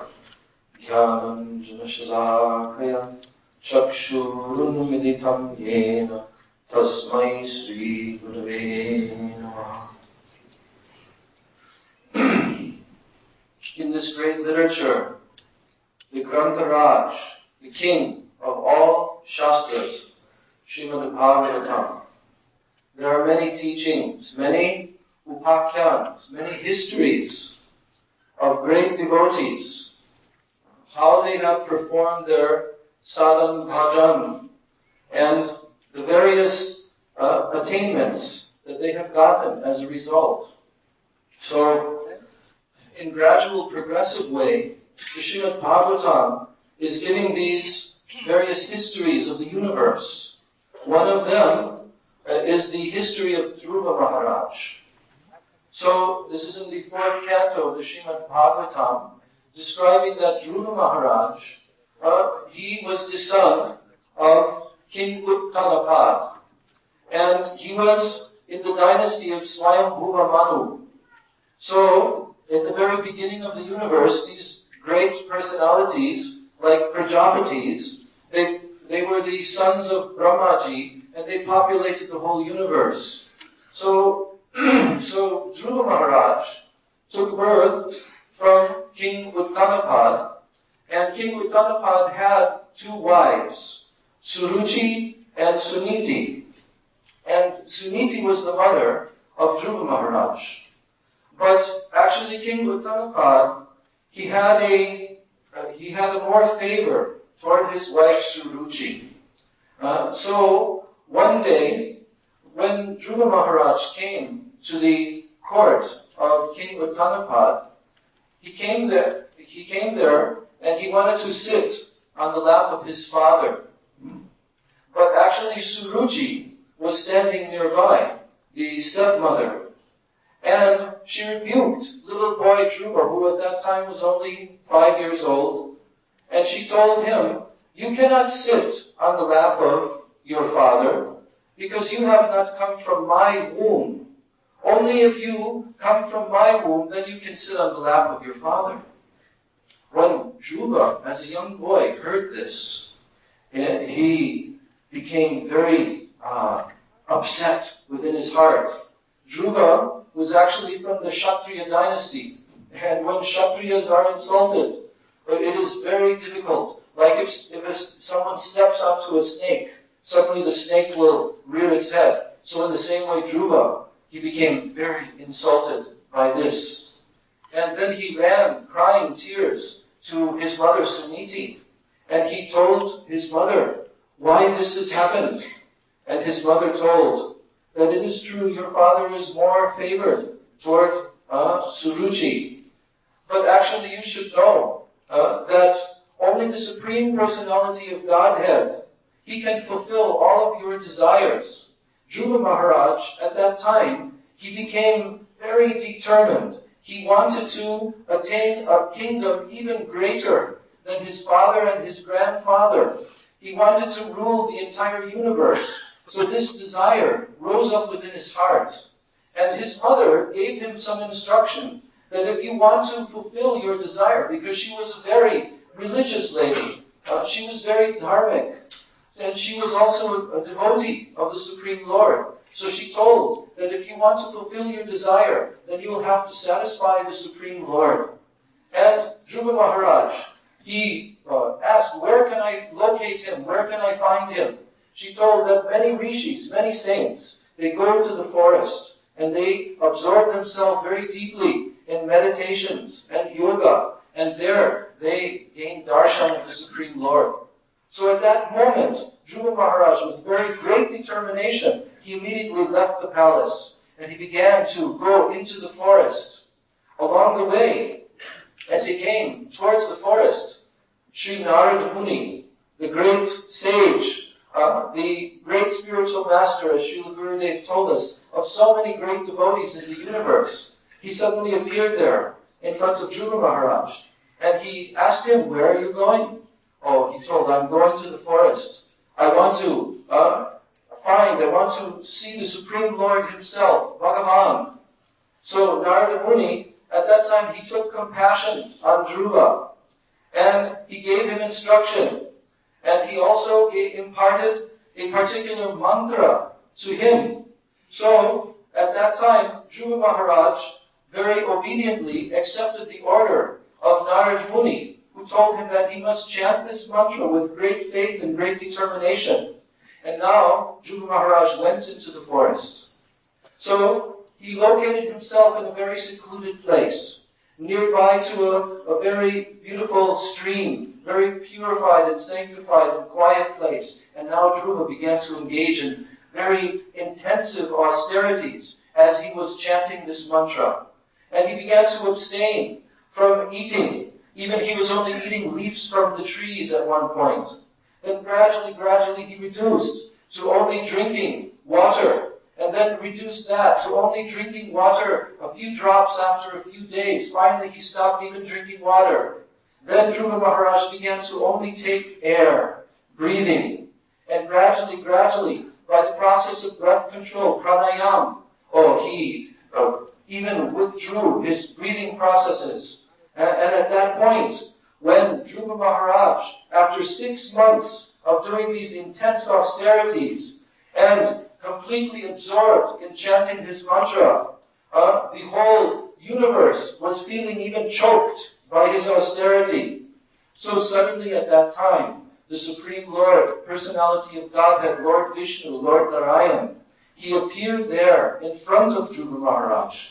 Dhyananjanashalakaya Chakshurunmilitam Yena Tasmai Sri Gurave Namaha. In this great literature, the Grantha Raj, the king of all Shastras, Srimad Bhagavatam, there are many teachings, many upakhyans, many histories of great devotees how they have performed their sadhan bhajan and the various uh, attainments that they have gotten as a result. So, in gradual, progressive way, the Srimad Bhagavatam is giving these various histories of the universe. One of them uh, is the history of Dhruva Maharaj. So, this is in the fourth canto of the Srimad Bhagavatam, describing that Dhruva Maharaj, uh, he was the son of King Uttanapad, and he was in the dynasty of Swayambhuva Manu. So, at the very beginning of the universe, these great personalities, like Prajapatis, they, they were the sons of Brahmaji, and they populated the whole universe. So, so Dhruva Maharaj took birth from King Uttanapad, and King Uttanapad had two wives, Suruchi and Suniti. And Suniti was the mother of Dhruva Maharaj. But actually King Uttanapad, he had a uh, he had a more favor toward his wife Suruchi. Uh, so one day, when Dhruva Maharaj came to the court of King Uttanapad, he came there. He came there, and he wanted to sit on the lap of his father. But actually, Suruchi was standing nearby, the stepmother, and she rebuked little boy Dhruva, who at that time was only five years old, and she told him, "You cannot sit on the lap of your father, because you have not come from my womb. Only if you come from my womb, then you can sit on the lap of your father." When Dhruva, as a young boy, heard this, he became very uh, upset within his heart. Dhruva was actually from the Kshatriya dynasty, and when Kshatriyas are insulted, it is very difficult. Like if, if someone steps onto a snake, suddenly the snake will rear its head. So in the same way, Dhruva, he became very insulted by this. And then he ran, crying tears, to his mother Suniti. And he told his mother why this has happened. And his mother told that it is true, your father is more favored toward uh, Suruchi. But actually you should know uh, that only the Supreme Personality of Godhead, he can fulfill all of your desires. Dhruva Maharaj, at that time, he became very determined. He wanted to attain a kingdom even greater than his father and his grandfather. He wanted to rule the entire universe. So this desire rose up within his heart. And his mother gave him some instruction that if you want to fulfill your desire, because she was a very religious lady, uh, she was very dharmic, and she was also a, a devotee of the Supreme Lord. So she told that if you want to fulfill your desire, then you will have to satisfy the Supreme Lord. And Dhruva Maharaj, he uh, asked, where can I locate him? Where can I find him? She told that many rishis, many saints, they go to the forest and they absorb themselves very deeply in meditations and yoga. And there they gain darshan of the Supreme Lord. So at that moment, Dhruva Maharaj, with very great determination, he immediately left the palace and he began to go into the forest. Along the way, as he came towards the forest, Sri Narada Muni, the great sage, uh, the great spiritual master, as Srila Gurudev told us, of so many great devotees in the universe, he suddenly appeared there in front of Dhruva Maharaj. And he asked him, where are you going? Oh, he told, I'm going to the forest. I want to uh, find, I want to see the Supreme Lord himself, Bhagavan. So Narada Muni, at that time, he took compassion on Dhruva. And he gave him instruction. And he also gave, imparted a particular mantra to him. So, at that time, Dhruva Maharaj very obediently accepted the order of Narada Muni, who told him that he must chant this mantra with great faith and great determination. And now, Dhruva Maharaj went into the forest. So, he located himself in a very secluded place. nearby to a, a very beautiful stream, very purified and sanctified and quiet place. And now Dhruva began to engage in very intensive austerities as he was chanting this mantra. And he began to abstain from eating. Even he was only eating leaves from the trees at one point. Then gradually, gradually he reduced to only drinking water. And then reduced that to only drinking water a few drops after a few days. Finally, he stopped even drinking water. Then Dhruva Maharaj began to only take air, breathing. And gradually, gradually, by the process of breath control, pranayam, oh, he uh, even withdrew his breathing processes. And, and at that point, when Dhruva Maharaj, after six months of doing these intense austerities and completely absorbed in chanting his mantra, uh, the whole universe was feeling even choked by his austerity. So suddenly at that time, the Supreme Lord, Personality of Godhead, Lord Vishnu, Lord Narayan, he appeared there in front of Dhruva Maharaj.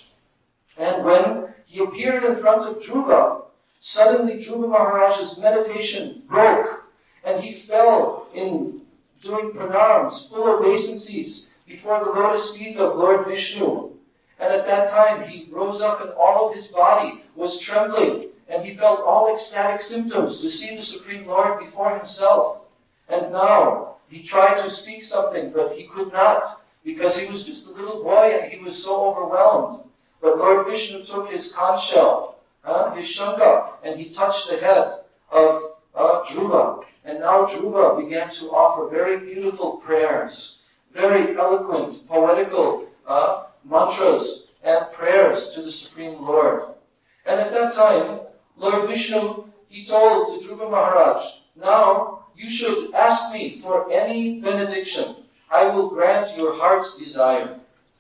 And when he appeared in front of Dhruva, suddenly Dhruva Maharaj's meditation broke, and he fell in doing pranams, full obeisances before the lotus feet of Lord Vishnu. And at that time, he rose up and all of his body was trembling, and he felt all ecstatic symptoms to see the Supreme Lord before himself. And now, he tried to speak something, but he could not, because he was just a little boy and he was so overwhelmed. But Lord Vishnu took his conch shell, uh, his shanga, and he touched the head of uh, Dhruva. And now Dhruva began to offer very beautiful prayers, very eloquent, poetical uh, mantras and prayers to the Supreme Lord. And at that time, Lord Vishnu, he told to Dhruva Maharaj, now you should ask me for any benediction. I will grant your heart's desire.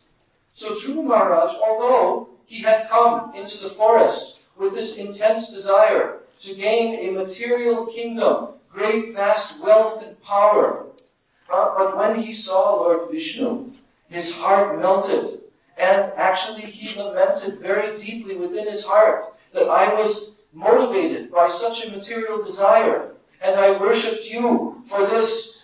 So Dhruva Maharaj, although he had come into the forest with this intense desire to gain a material kingdom, great vast wealth and power, uh, but when he saw Lord Vishnu, his heart melted, and actually he lamented very deeply within his heart that I was motivated by such a material desire, and I worshipped you for this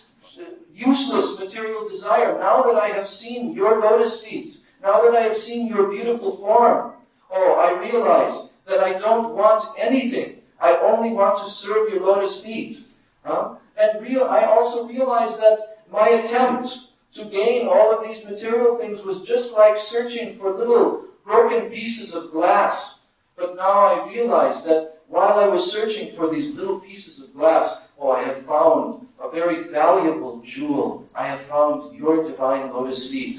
useless material desire. Now that I have seen your lotus feet, now that I have seen your beautiful form, oh, I realize that I don't want anything. I only want to serve your lotus feet. Huh? And real, I also realize that my attempt to gain all of these material things was just like searching for little broken pieces of glass. But now I realize that while I was searching for these little pieces of glass, oh, I have found a very valuable jewel. I have found your divine lotus feet.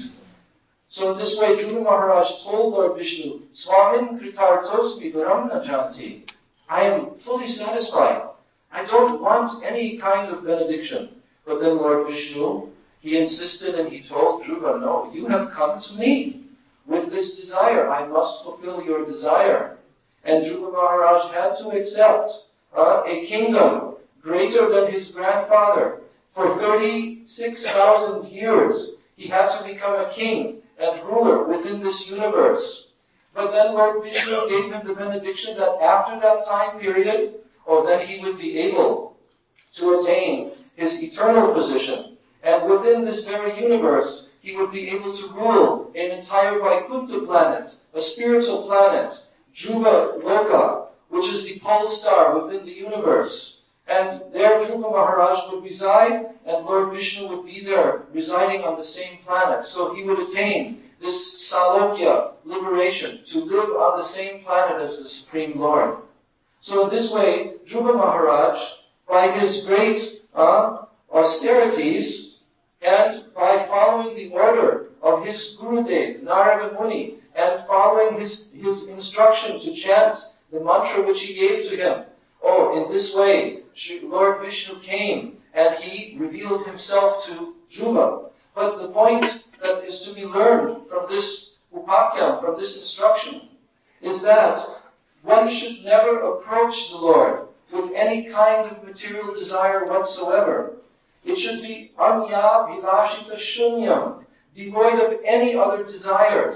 So in this way, Dhruva Maharaj told Lord Vishnu, Swamin kritartosmi varamna janti. I am fully satisfied. I don't want any kind of benediction. But then Lord Vishnu, he insisted and he told Dhruva, no, you have come to me with this desire. I must fulfill your desire. And Dhruva Maharaj had to accept uh, a kingdom greater than his grandfather. For thirty-six thousand years, he had to become a king and ruler within this universe. But then Lord Vishnu gave him the benediction that after that time period, or then he would be able to attain his eternal position. And within this very universe, he would be able to rule an entire Vaikuntha planet, a spiritual planet, Dhruva Loka, which is the pole star within the universe. And there Dhruva Maharaj would reside, and Lord Vishnu would be there, residing on the same planet. So he would attain this Salokya, liberation, to live on the same planet as the Supreme Lord. So in this way, Dhruva Maharaj, by his great uh, austerities, and by following the order of his Gurudev, Narada Muni, and following his, his instruction to chant the mantra which he gave to him, oh, in this way, Lord Vishnu came and he revealed himself to Dhruva. But the point that is to be learned from this upakyam, from this instruction, is that one should never approach the Lord with any kind of material desire whatsoever. It should be anya vilashita shunyam, devoid of any other desires.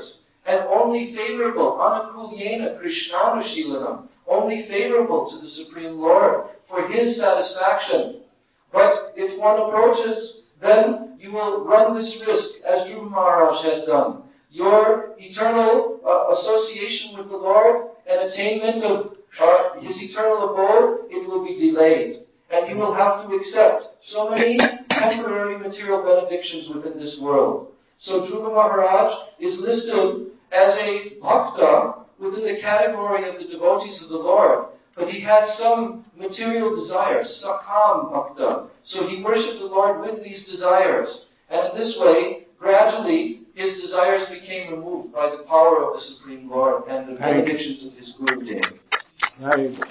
and only favorable, anukulyena Krishnanushilanam, only favorable to the Supreme Lord for His satisfaction. But if one approaches, then you will run this risk, as Dhruva Maharaj had done. Your eternal uh, association with the Lord and attainment of uh, His eternal abode, it will be delayed. And you will have to accept so many temporary material benedictions within this world. So Dhruva Maharaj is listed as a bhakta within the category of the devotees of the Lord. But he had some material desires, sakam bhakta. So he worshipped the Lord with these desires. And in this way, gradually, his desires became removed by the power of the Supreme Lord and the benedictions of his Guru Dev. Very good.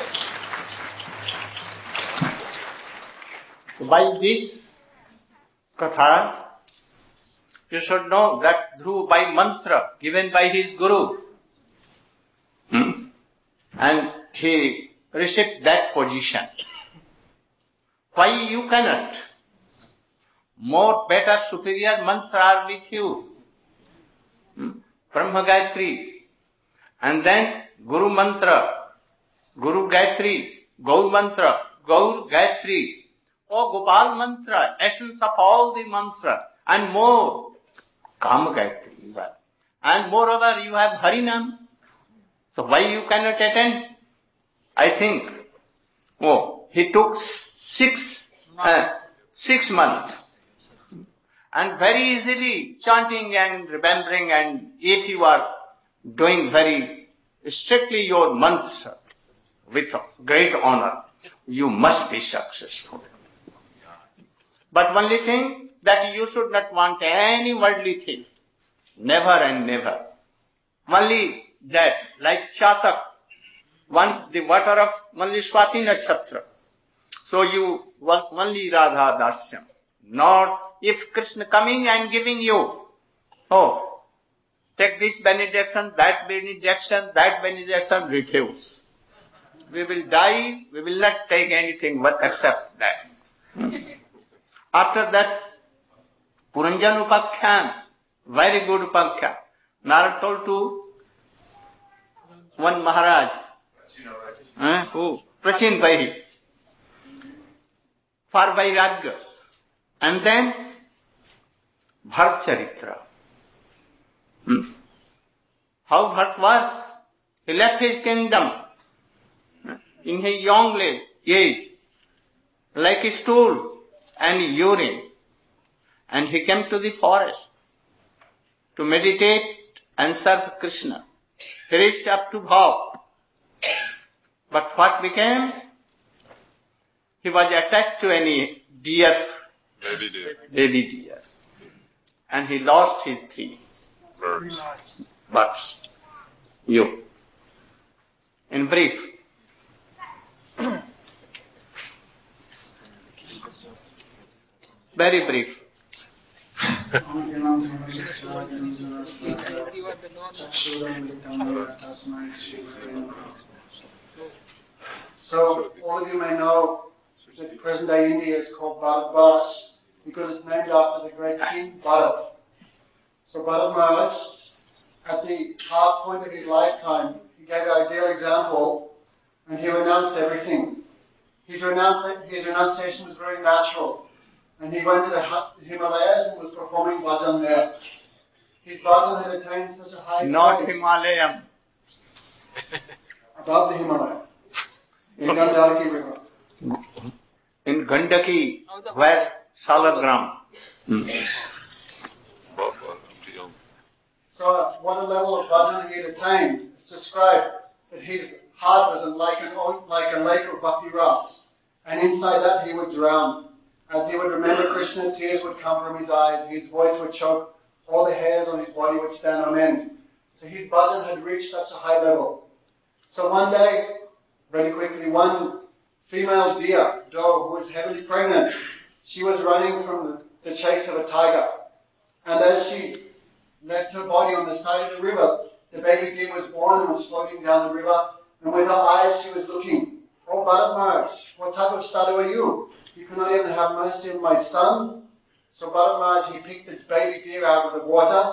So by this katha, you should know that through by mantra given by his Guru, hmm, and he received that position. Why you cannot? More better, superior mantra are with you. Hmm? Brahma Gayatri, and then Guru mantra, Guru Gayatri, Gaur mantra, Gaur Gayatri, or Gopal mantra, essence of all the mantra, and more, Kama Gayatri you have. And moreover you have Harinam. So why you cannot attend? I think, oh, he took six, uh, six months. And very easily chanting and remembering, and if you are doing very strictly your mantra with great honor, you must be successful. But only thing that you should not want any worldly thing. Never and never. Only that, like Chatak, wants the water of only Swati Nakshatra. So you want only Radha Dasyam. Not if Krishna coming and giving you, oh, take this benediction, that benediction, that benediction, refuse. We will die, we will not take anything but accept that. Hmm. After that, Puranjan Upakhyan, very good Upakhyan. Narad told to one Maharaj, eh, who? Prachin Bhai, for Vairagya. And then, Bharat Charitra. Hmm? How Bharat was? He left his kingdom in his young age, like a stool and urine. And he came to the forest to meditate and serve Krishna. He reached up to Bhav. But what became? He was attached to any deer, Baby deer. baby deer. And he lost his three Birds. birds. You. In brief, very brief. So, all of you may know that present-day India is called Bharat because it's named after the great king Bharat. So Bharat Maharaj, at the half point of his lifetime, he gave an ideal example and he renounced everything. His, renunci- his renunciation was very natural. And he went to the Himalayas and was performing bhajan there. His bhajan had attained such a high Not stage Himalayan. above the Himalaya, in Gandharki River. In Gandaki, where Salagram. Hmm. Buffalo, beyond. So at what a level of bhajan he had attained, it's described that his heart was like, an, like a lake of bhakti ras. And inside that he would drown. As he would remember Krishna, tears would come from his eyes, his voice would choke, all the hairs on his body would stand on end. So his bhajan had reached such a high level. So one day, very quickly, one female deer, doe, who was heavily pregnant, she was running from the, the chase of a tiger. And as she left her body on the side of the river, the baby deer was born and was floating down the river, and with her eyes she was looking, "Oh, Bharat Maharaj, what type of sadhu are you? You cannot even have mercy on my son." So Bharat Maharaj, he picked the baby deer out of the water,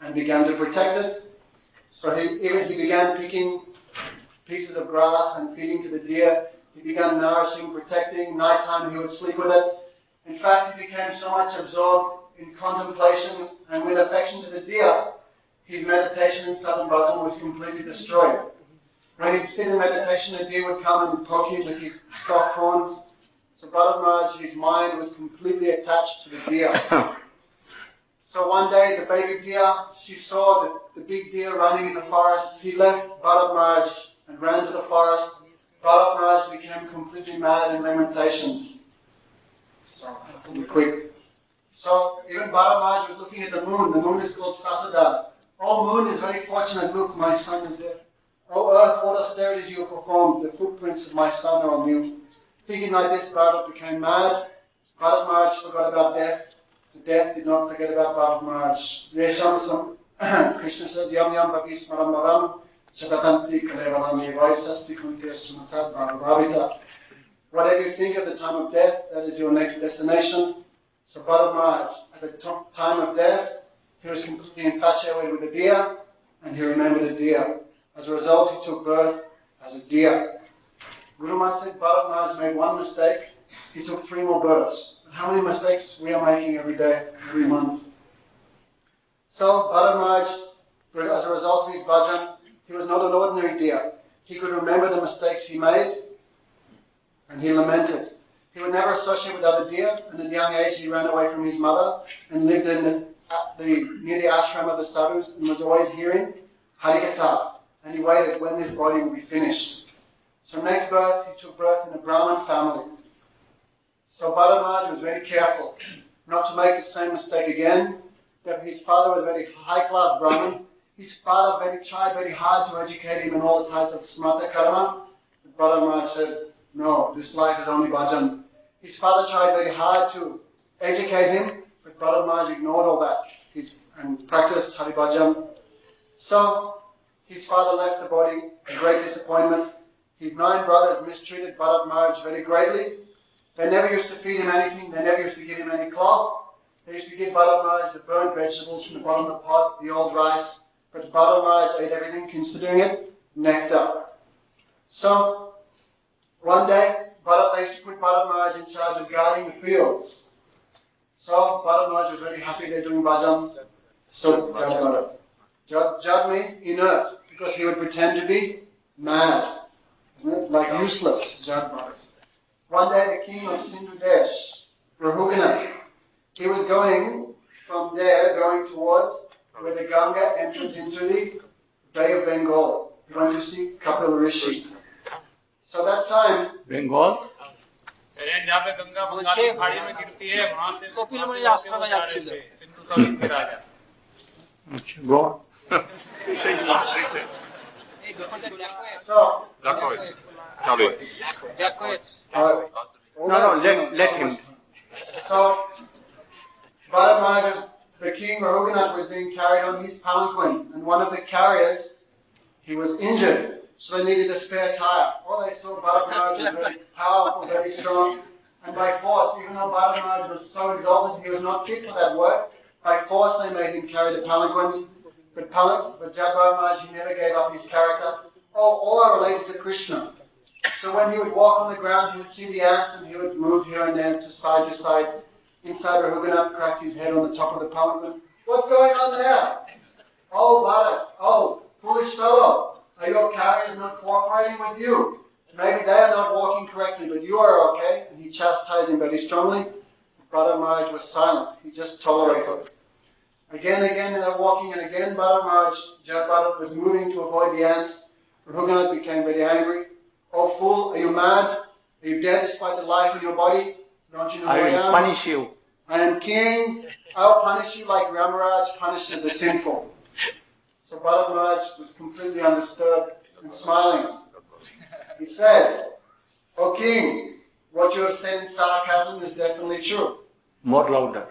and began to protect it. So he even he began picking pieces of grass and feeding to the deer. He began nourishing, protecting. Nighttime he would sleep with it. In fact, he became so much absorbed in contemplation and with affection to the deer, his meditation in Southern Bhajan was completely destroyed. When he'd sit in meditation, the deer would come and poke him with his soft horns. So Bharat Maharaj, his mind was completely attached to the deer. So one day, the baby deer, she saw the, the big deer running in the forest. He left Bharat Maharaj and ran to the forest. Bharat Maharaj became completely mad in lamentation. So, I'll be quick. So, even Bharat Maharaj was looking at the moon. The moon is called Sasadara. Oh, moon is very fortunate. Look, my son is there. Oh, earth, what austerities you have performed. The footprints of my son are on you. Thinking like this, Bharat became mad. Bharat Maharaj forgot about death. The death did not forget about Bharat Maharaj. Yesham Krishna says, Yam Yam Bhavi Smaram Maram Chatatanti Kalevalam Vaisasti Kuntiya Samatat Bhavita. Whatever you think at the time of death, that is your next destination. So Bharat Maharaj, at the t- time of death, he was completely infatuated with the deer, and he remembered the deer. As a result, he took birth as a deer. Guru Maharaj said Bharat Maharaj made one mistake, he took three more births. How many mistakes we are making every day, every month? So Bharat Maharaj, as a result of his bhajan, he was not an ordinary deer. He could remember the mistakes he made, and he lamented. He would never associate with other deer, and at a young age he ran away from his mother and lived in the, the near the ashram of the sadhus and was always hearing Harikatha, and he waited when this body would be finished. So next birth, he took birth in a Brahmin family. So Bharat Maharaj was very careful not to make the same mistake again. That his father was a very high-class Brahmin. His father very, tried very hard to educate him in all the types of smarta karma. But Bharat Maharaj said, no, this life is only bhajan. His father tried very hard to educate him, but Bharat Maharaj ignored all that He's, and practiced Hari Bhajan. So his father left the body, a great disappointment. His nine brothers mistreated Bharat Maharaj very greatly. They never used to feed him anything. They never used to give him any cloth. They used to give Bharat Maharaj the burnt vegetables from the bottom of the pot, the old rice. But Bharat Maharaj ate everything, considering it nectar. So, one day, Bharat, they used to put Bharat Maharaj in charge of guarding the fields. So, Bharat Maharaj was very happy they're doing bhajan. So, Jad Bharat. Jad, Jad means inert, because he would pretend to be mad. Isn't it? Like useless, Jad Bharat. One day, the king of Sindhu Desh, Rahuganath, he was going from there, going towards where the Ganga enters into the Bay of Bengal. He went to see Kapil Rishi. So that time, Bengal? Go on. so, Дякую. Кали. uh, No, no, let, let him. So, Bharat Maharaj, the king Rahuganath, was being carried on his palanquin, and one of the carriers, he was injured, so they needed a spare tire. All they saw Bharat Maharaj was very powerful, very strong, and by force, even though Bharat Maharaj was so exalted, he was not fit for that work, by force they made him carry the palanquin. But, Palan- but Jad Bharat Maharaj, he never gave up his character. Oh, all are related to Krishna. So when he would walk on the ground, he would see the ants and he would move here and there to side to side. Inside, Rahuganath cracked his head on the top of the palanquin. What's going on there? Oh, Bharat, oh, foolish fellow, are your carriers not cooperating with you? Maybe they are not walking correctly, but you are okay. And he chastised him very strongly. Bharat Maharaj was silent. He just tolerated. Again and again they were walking, and again Bharat Maharaj, Jad Bharat, was moving to avoid the ants. Rahuganath became very angry. Oh fool, are you mad? Are you dead despite the life in your body? Don't you know I who I will am? punish you. I am king. I'll punish you like Ramaraj punishes the sinful. So Bharat Maharaj was completely undisturbed and smiling. He said, O king, what you have said in sarcasm is definitely true. More louder.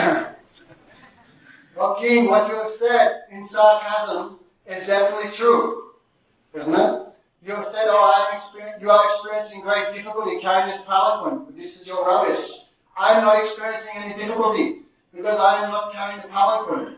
O king, what you have said in sarcasm is definitely true. Isn't it? You have said, oh, I am exper- you are experiencing great difficulty carrying this palanquin, but this is your rubbish. I am not experiencing any difficulty because I am not carrying the palanquin.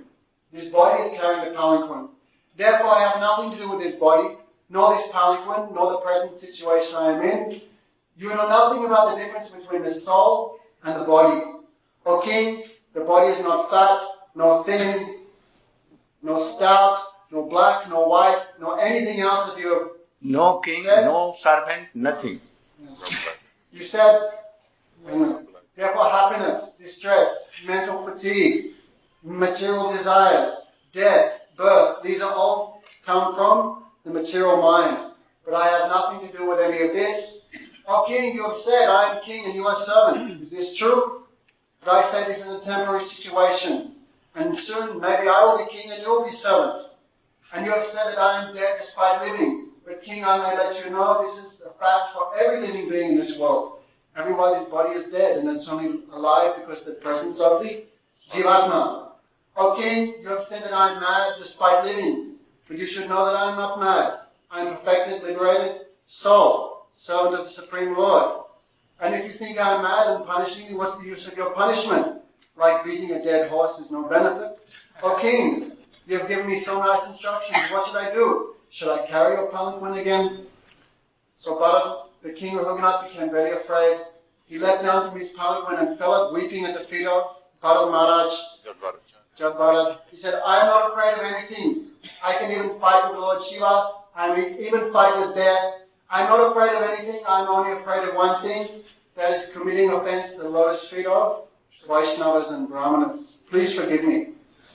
This body is carrying the palanquin. Therefore, I have nothing to do with this body, nor this palanquin, nor the present situation I am in. You know nothing about the difference between the soul and the body. O king, the body is not fat, nor thin, nor stout, nor black, nor white, nor anything else that you have No king, said. no servant, nothing. You said, um, therefore happiness, distress, mental fatigue, material desires, death, birth, these are all come from the material mind. But I have nothing to do with any of this. O king, you have said, I am king and you are servant. Is this true? But I say this is a temporary situation. And soon maybe I will be king and you will be servant. And you have said that I am dead despite living. But king, I may let you know this is a fact for every living being in this world. Everybody's body is dead and it's only alive because of the presence of the Jivatma. O king, you have said that I am mad despite living. But you should know that I am not mad. I am perfected, liberated soul, servant of the Supreme Lord. And if you think I am mad and punishing you, what's the use of your punishment? Like beating a dead horse is no benefit. O king, you have given me so nice instructions. What should I do? Should I carry your palanquin again? So Bharat, the king of Raghunath, became very afraid. He leapt down from his palanquin and fell up weeping at the feet of Bharat Maharaj. Jad Bharat. He said, I am not afraid of anything. I can even fight with the Lord Shiva. I mean, even fight with death. I'm not afraid of anything. I'm only afraid of one thing. That is committing offense to the lotus feet of Vaishnavas and Brahmanas. Please forgive me.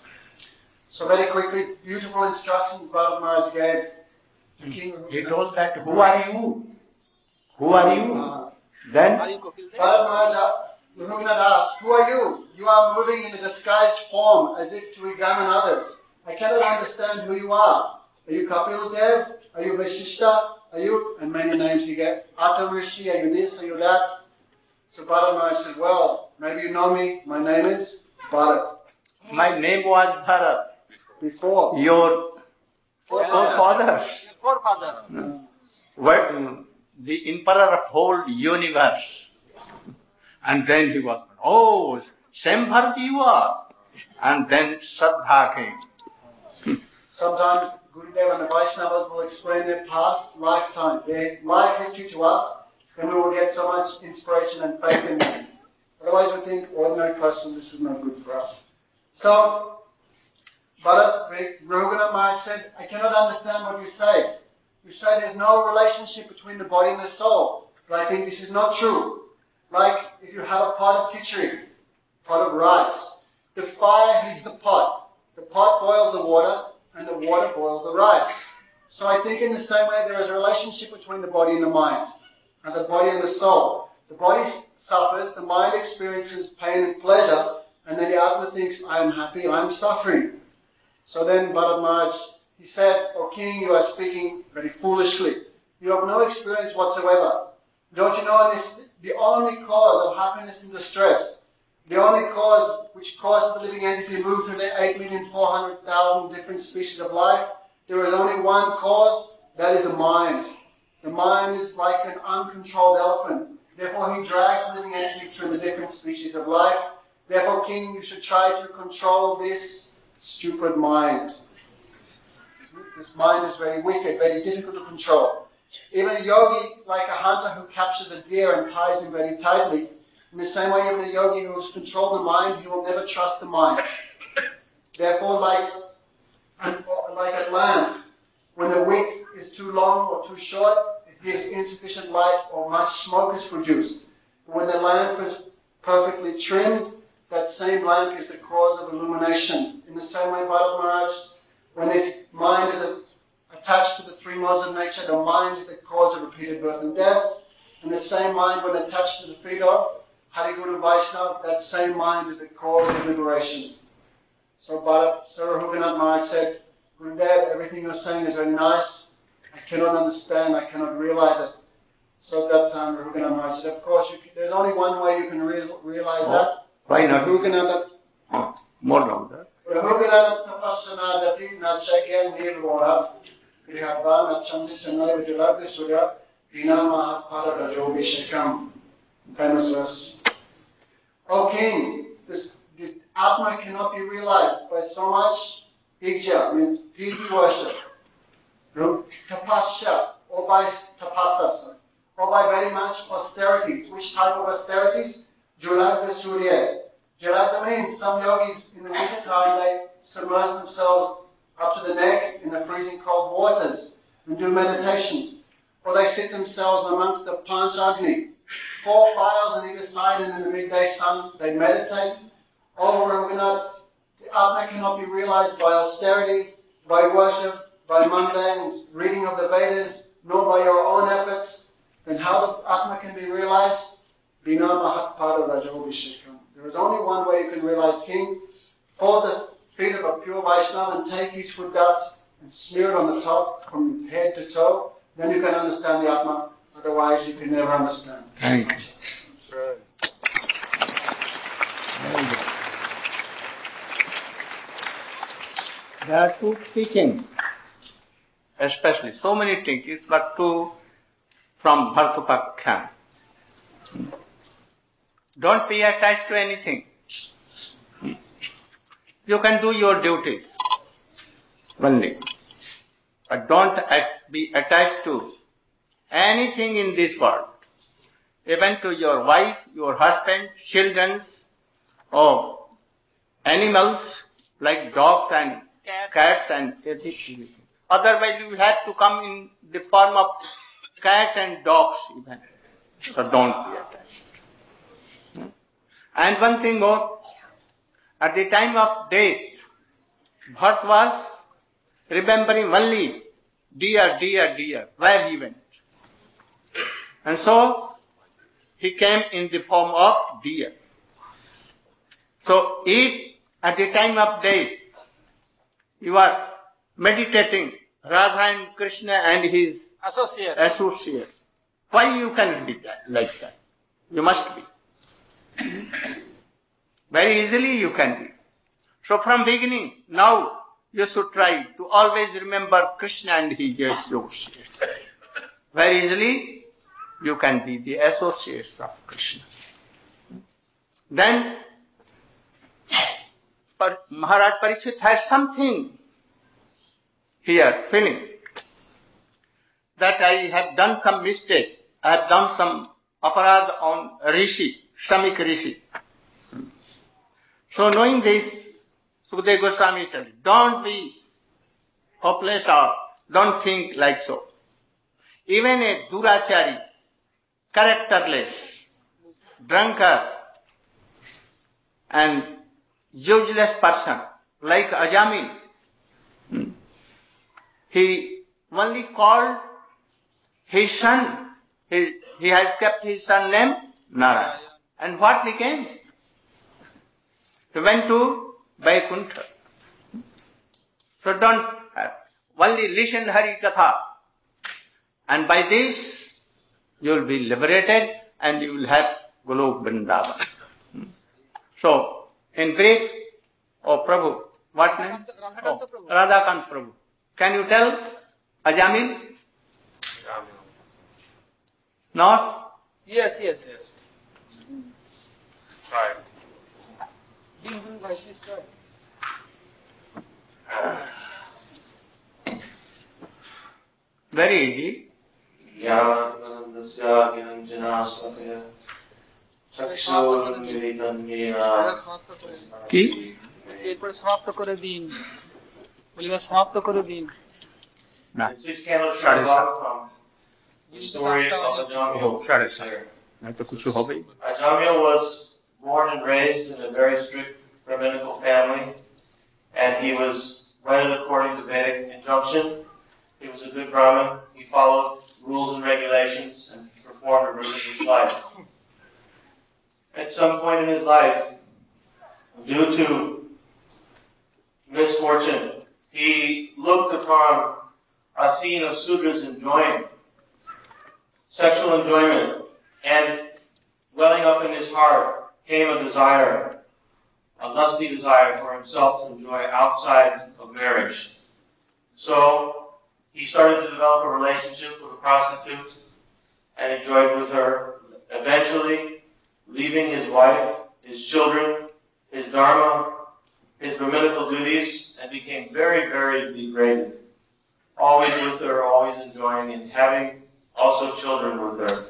So very quickly, beautiful instructions Bharat Maharaj gave to King He told that, who are you? Who are you? Uh, Then Bharat Maharaj, Raghunath asked, who are you? You are moving in a disguised form as if to examine others. I cannot understand who you are. Are you Kapil Dev? Are you Vashishta? Are you? And many names you get. Atal Rishi, are you this? Are you that? So Bharat Maharaj said, well, maybe you know me. My name is Bharat. my name was Bharat. Before. Your forefathers Uh, were the emperor of whole universe. And then he was, oh, same Bharat you are. And then Shraddha came. Sometimes Gurudev and the Vaishnavas will explain their past lifetime, their life history to us, then we will get so much inspiration and faith in them. Otherwise we think, ordinary person, this is not good for us. So, Bharat, Raghunath Maharaj said, I cannot understand what you say. You say there's no relationship between the body and the soul. But I think this is not true. Like if you have a pot of khichdi, pot of rice, the fire heats the pot. The pot boils the water, and the water boils the rice. So I think in the same way there is a relationship between the body and the mind, and the body and the soul. The body suffers, the mind experiences pain and pleasure, and then the Atma thinks, I am happy, I am suffering. So then Bharat Maharaj, he said, O king, you are speaking very foolishly. You have no experience whatsoever. Don't you know this, the only cause of happiness and distress, the only cause which causes the living entity to move through the eight million four hundred thousand different species of life, there is only one cause, that is the mind. The mind is like an uncontrolled elephant. Therefore he drags the living entity through the different species of life. Therefore, king, you should try to control this stupid mind. This mind is very wicked, very difficult to control. Even a yogi, like a hunter who captures a deer and ties him very tightly, in the same way, even a yogi who has controlled the mind, he will never trust the mind. Therefore, like, like a lamp, when the wick is too long or too short, it gives insufficient light or much smoke is produced. But when the lamp is perfectly trimmed, that same lamp is the cause of illumination. In the same way, Bharat Maharaj, when this mind is attached to the three modes of nature, the mind is the cause of repeated birth and death. And the same mind, when attached to the feet of Hari Guru Vaishnava, that same mind is the cause of liberation. So Bharat, Sir Raghunath Maharaj said, Gurudev, everything you're saying is very nice. I cannot understand, I cannot realize it. So at that time, Raghunath Maharaj said, of course, you can, there's only one way you can re- realize Oh, that. why not? Raghunath, Oh, more longer. Raghunath Tapassana Dati Nachagya Nirvora Grihabha Nachandi Sanay Vijayagya Surya Vina Mahapara Rajobhishekam. Famous verse. O king, this the Atma cannot be realized by so much Ija means deity worship. Tapasya, or by tapasa, or by very much austerities. Which type of austerities? Julagda Surya. Julagda means some yogis in the winter time they submerge themselves up to the neck in the freezing cold waters and do meditation. Or they sit themselves amongst the Panchagni, four fires on either side, and in the midday sun they meditate. Or Raghunath, the Atma cannot be realized by austerities, by worship, by mundane reading of the Vedas, nor by your own efforts. Then how the Atma can be realized? Bina Mahatpada Rajobhishekam. There is only one way you can realize King. Fall the feet of a pure Vaishnava and take his foot dust and smear it on the top from head to toe. Then you can understand the Atma. Otherwise, you can never understand. Thank you. There are two teachings, especially so many teachings, but two from Bhartopakkhyan. Don't be attached to anything. You can do your duties only, but don't be attached to anything in this world, even to your wife, your husband, children, or animals like dogs and cats and everything. Otherwise, you have to come in the form of cat and dogs even. So don't be attached. And one thing more, at the time of death, Bharat was remembering only dear, dear, dear, where he went. And so he came in the form of deer. So if at the time of death you are meditating Radha and Krishna and his Associates. associates, why you cannot be that, like that? You must be. Very easily you can be. So from beginning, now you should try to always remember Krishna and his associates. Very easily you can be the associates of Krishna. Then Maharaj Parikshit has something here, feeling that I have done some mistake. I have done some aparad on Rishi, Shamik Rishi. So knowing this, Sukadeva Goswami told, don't be hopeless or don't think like so. Even a durachari, characterless, drunkard, and useless person like Ajamil, he only called his son, he, he has kept his son name Narayan. And what became? He went to Vaikuntha. So don't, uh, only listen Hari Katha. And by this, you will be liberated and you will have Golok Vrindavan. So, in brief, oh Prabhu, what name? Oh, Radhakant Prabhu. Can you tell Ajamil? Not? Yes, yes, yes. Right. Very easy. কি? এরপরে সমাপ্ত করে দিন। বলিবা সমাপ্ত করে দিন। না, Six candles সাড়ে সাত। from the story of Ajamil. Oh, সাড়ে সাত। হয়তো কিছু হবেই। Ajamil was born and raised in a very strict Brahminical family, and he was wedded according to Vedic injunction. He was a good Brahmin. He followed rules and regulations and performed a religious life. At some point in his life, due to misfortune, he looked upon a scene of Sudras enjoying sexual enjoyment, and welling up in his heart came a desire, a lusty desire for himself to enjoy outside of marriage. So he started to develop a relationship with a prostitute and enjoyed with her, eventually leaving his wife, his children, his dharma, his brahminical duties and became very, very degraded. Always with her, always enjoying and having also children with her.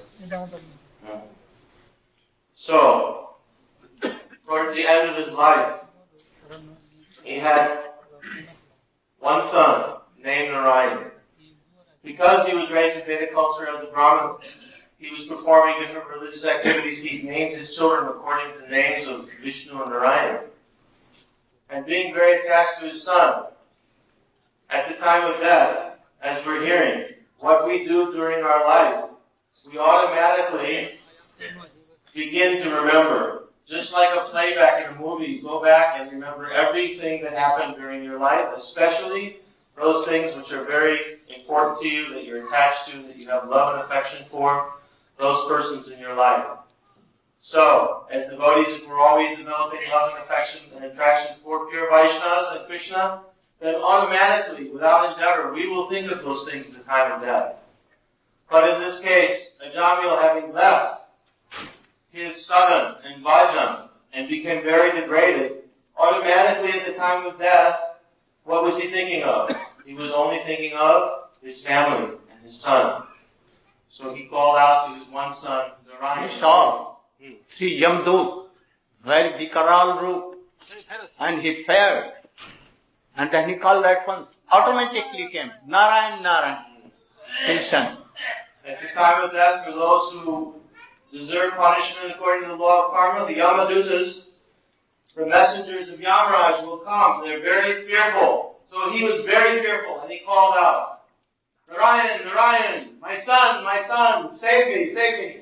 So, towards the end of his life, he had one son named Narayan. Because he was raised in Vedic culture as a Brahmin, he was performing different religious activities. He named his children according to names of Vishnu and Narayana. And being very attached to his son, at the time of death, as we're hearing, what we do during our life, we automatically begin to remember. Just like a playback in a movie, you go back and remember everything that happened during your life, especially those things which are very important to you, that you're attached to, that you have love and affection for, those persons in your life. So, as devotees, if we're always developing love and affection and attraction for pure Vaishnavas and Krishna, then automatically, without endeavor, we will think of those things at the time of death. But in this case, Ajamil, having left his sadhan and bhajan and became very degraded, automatically at the time of death, what was he thinking of? He was only thinking of his family and his son. So he called out to his one son, Narayan. He saw three Yamdut, very Vikaral Roop, and he feared. And then he called at once. Automatically came, Narayan, Narayan, his son. At the time of death, for those who deserve punishment according to the law of karma, the Yamadutas, the messengers of Yamaraj, will come. They're very fearful. So he was very fearful, and he called out, Narayan, Narayan, my son, my son, save me, save me.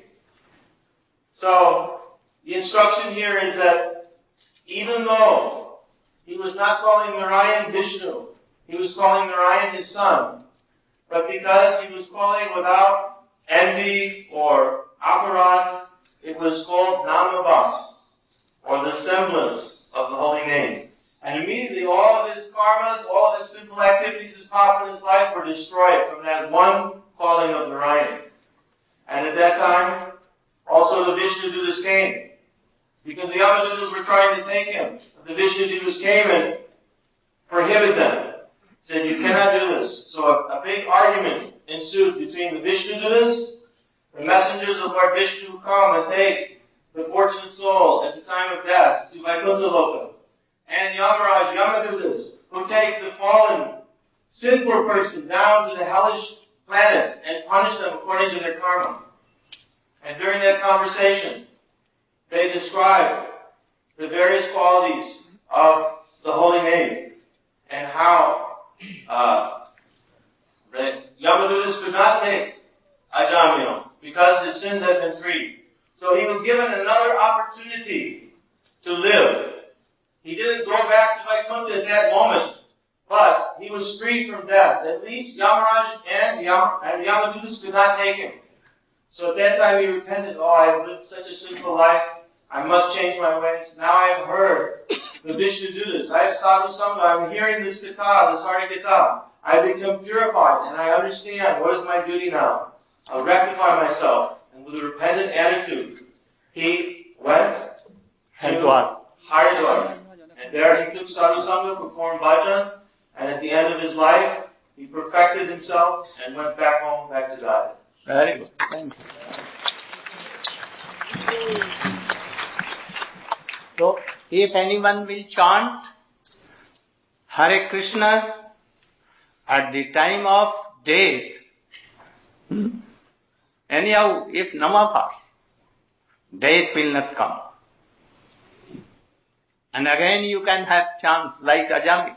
So the instruction here is that even though he was not calling Narayan Vishnu, he was calling Narayan his son, but because he was calling without envy or aparad, it was called Namavas, or the semblance of the holy name. And immediately all of his karmas, all of his simple activities his papa in his life were destroyed from that one calling of Narayan. And at that time, also the Vishnudutas came. Because the Yamadutas were trying to take him. The Vishnudutas came and prohibited them. Said, you cannot do this. So a, a big argument ensued between the Vishnudutas, the messengers of Lord Vishnu who come and take the fortunate soul at the time of death to Vaikuntha Loka, and Yamaraj, Yamadutas, who take the fallen, sinful person down to the hellish planets and punish them according to their karma. And during that conversation, they described the various qualities of the holy name and how uh, the Yamadutas could not take Ajamil because his sins had been freed. So he was given another opportunity to live. He didn't go back to Vaikuntha at that moment, but he was freed from death. At least Yamaraj and, Yam- and the Yamadutas could not take him. So at that time he repented, oh, I have lived such a sinful life, I must change my ways. Now I have heard the Vishnudutas, I have sadhu sangha, I'm hearing this katha, this Hari Katha. I have become purified and I understand what is my duty now. I'll rectify myself. And with a repentant attitude, he went to Haridwar. And there he took sadhu sangha, performed bhajan, and at the end of his life, he perfected himself and went back home, back to God. Very good. Thank you. So, if anyone will chant Hare Krishna at the time of death, hmm, anyhow, if Namavas, death will not come. And again you can have chance like Ajamil.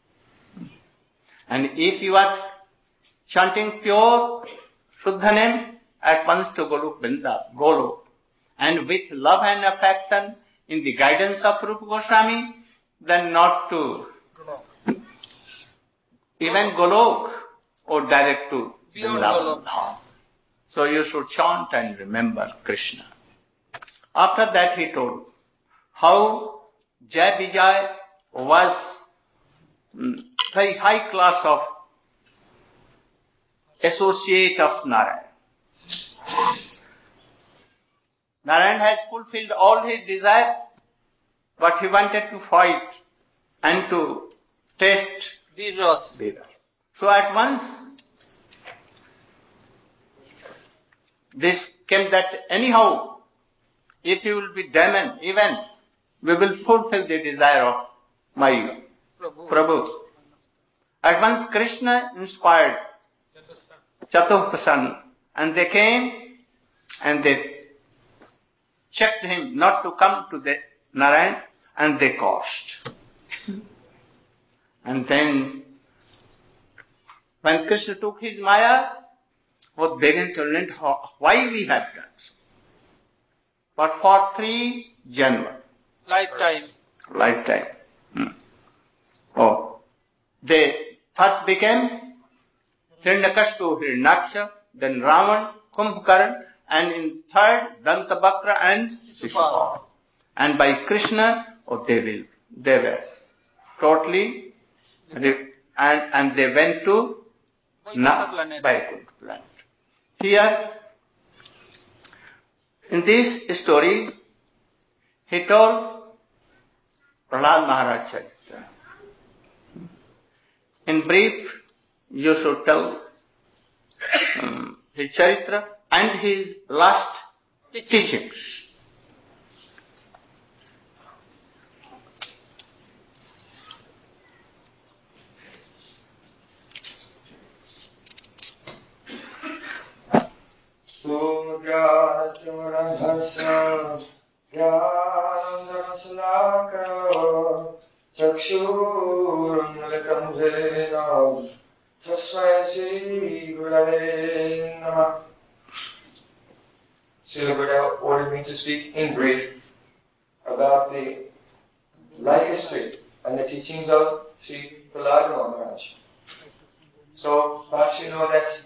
And if you are chanting pure Shuddha name, at once to Golok Vrinda, Golok. And with love and affection in the guidance of Rupa Goswami, then not to even Golok or direct to Vrindavan. So you should chant and remember Krishna. After that he told how Jai Vijay was very high class of associate of Narayan. Narayan has fulfilled all his desire, but he wanted to fight and to taste Biros. Veda. So at once this came that anyhow, if you will be demon, even we will fulfill the desire of my Prabhu. Prabhu. At once Krishna inspired Chaturprasan, and they came and they checked him not to come to the Narayan, and they caused. And then when Krishna took his Maya, both began to learn how, why we have done so. But for three Janma, Lifetime. lifetime. Hmm. Oh, they first became Hiranyakashipu, Hiranyaksha, then Ravan, Kumbhakaran, and in third Dantabhakra and Shishupal. And by Krishna, oh, they will, they were totally, re- and and they went to Na- planet. Vaikuntha planet. Here, in this story, he told Prahlad Maharaj Charitra. In brief, you should tell um, his Charitra and his last teachings. Srila Gurudev ordered me to speak in brief about the life history and the teachings of Sri Prahlad Maharaj. So perhaps you know that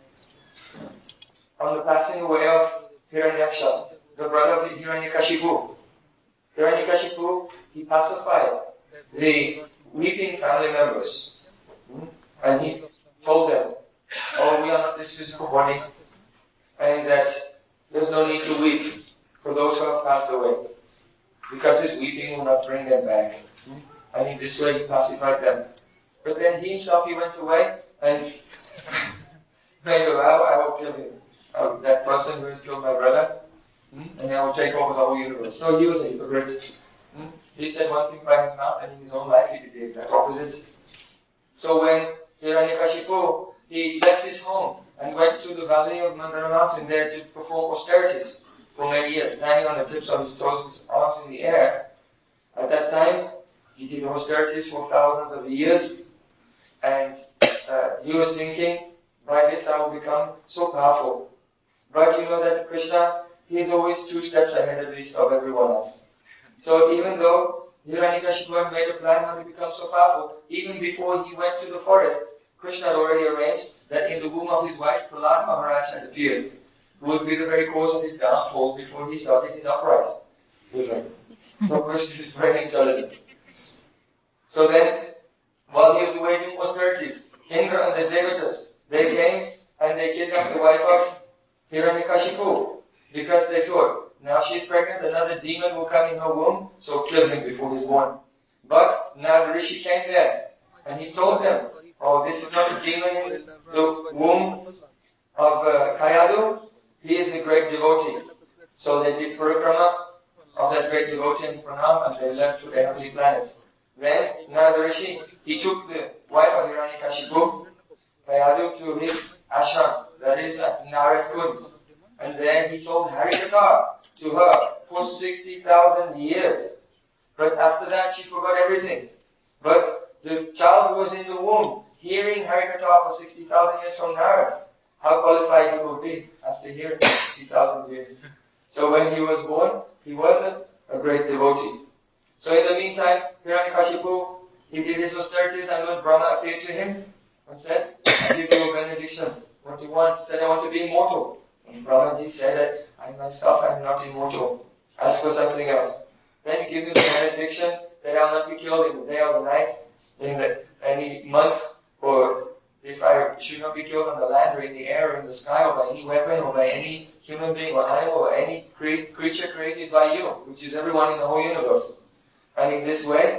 on the passing away of Hiranyaksha, the brother of Hiranyakashipu, Hiranyakashipu, he pacified the weeping family members. And he told them, oh, we are not this physical body, and that there's no need to weep for those who have passed away, because this weeping will not bring them back. And in this way he pacified them. But then he himself, he went away and made a vow, I will kill him. Uh, that person who has killed my brother, and I will take over the whole universe. So he was a hypocrite. He said one thing by his mouth, and in his own life he did the exact opposite. So when Hiranyakashipu, he left his home and went to the valley of Mandara mountain there to perform austerities for many years, standing on the tips of his toes with his arms in the air. At that time, he did austerities for thousands of years, and uh, he was thinking, by this I will become so powerful. But you know that Krishna, he is always two steps ahead at least of everyone else. So even though Hiranyakashipu had made a plan how to become so powerful, even before he went to the forest, Krishna had already arranged that in the womb of his wife, Prahlad Maharaj had appeared, who would be the very cause of his downfall before he started his uprising. So Krishna is very intelligent. So then, while he was awaiting austerities, Indra and the Devatas, they came and they kidnapped the wife of Hiranyakashipu, because they thought, now she's pregnant, another demon will come in her womb, so kill him before he's born. But now the Rishi came there, and he told them, oh, this is not a demon in the womb of uh, Kayadu, he is a great devotee. So they did parikrama of that great devotee in Pranam, and they left to the heavenly planets. Then Narada Rishi, he took the wife of Hiranyakashipu, Kayadu, to his ashram, that is at Narad Kund. And then he told Harikatha to her for sixty thousand years. But after that, she forgot everything. But the child who was in the womb, hearing Harikatha for sixty thousand years from Narad, how qualified he would be after hearing sixty thousand years. So when he was born, he was a, a great devotee. So in the meantime, Hiranyakashipu, he did his austerities, and Lord Brahma appeared to him and said, I give you a benediction. What do you want? He said, I want to be immortal. And Brahmaji said that I myself am not immortal. Ask for something else. Then he gave me the benediction that I will not be killed in the day or the night, in the, any month, or if I should not be killed on the land or in the air or in the sky, or by any weapon or by any human being or animal or any cre- creature created by you, which is everyone in the whole universe. And in this way, he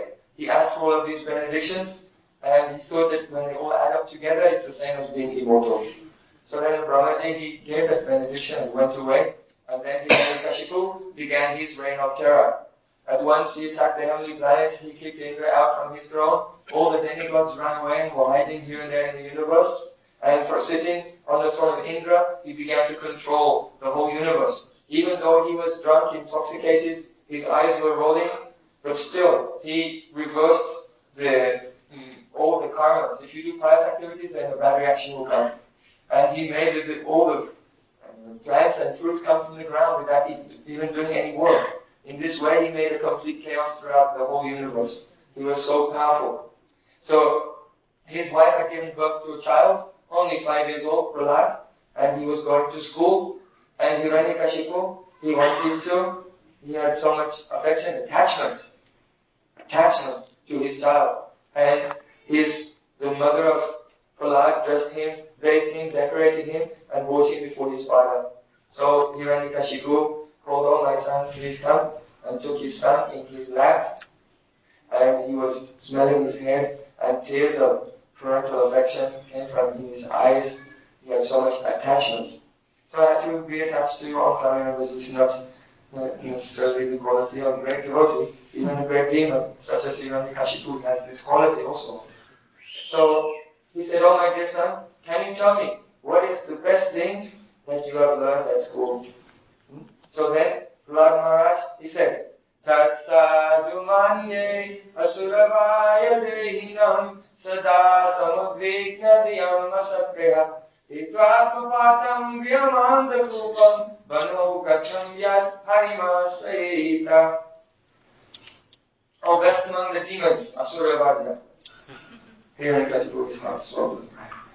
he asked for all of these benedictions, and he thought that when they all add up together, it's the same as being immortal. So then Brahmaji, he gave that benediction and went away, and then Hiranyakashipu began his reign of terror. At once he attacked the heavenly planets, he kicked Indra out from his throne, all the demigods ran away and were hiding here and there in the universe, and for sitting on the throne of Indra, he began to control the whole universe. Even though he was drunk, intoxicated, his eyes were rolling, but still, he reversed the mm, all the karmas. If you do pious activities, then a bad reaction will come. And he made it that all the uh, plants and fruits come from the ground without even doing any work. In this way, he made a complete chaos throughout the whole universe. He was so powerful. So, his wife had given birth to a child, only five years old, Prahlad, and he was going to school. And Hiranyakashipu, he wanted to, he had so much affection, attachment, attachment to his child. And his, the mother of Prahlad dressed him, bathed him, decorated him, and brought him before his father. So Hiranyakashipu called, "Oh, my son, please come," and took his son in his lap. And he was smelling his head, and tears of parental affection came from his eyes. He had so much attachment. So I had to be attached to your own family members. This is not necessarily the quality of a great devotee. Even a great demon, such as Hiranyakashipu, has this quality also. So he said, "Oh, my dear son, can you tell me what is the best thing that you have learned at school?" Hmm? So then, Prahlad Maharaj, he said, "Tat sadhu manye asuravaya dehinam sada samudvigna diyam asatreha itvapapatam vyamanda kupam bano gacham yad harimasayita." Oh, best among the demons, Asuravaya. Hiranyakashipu is not spoken.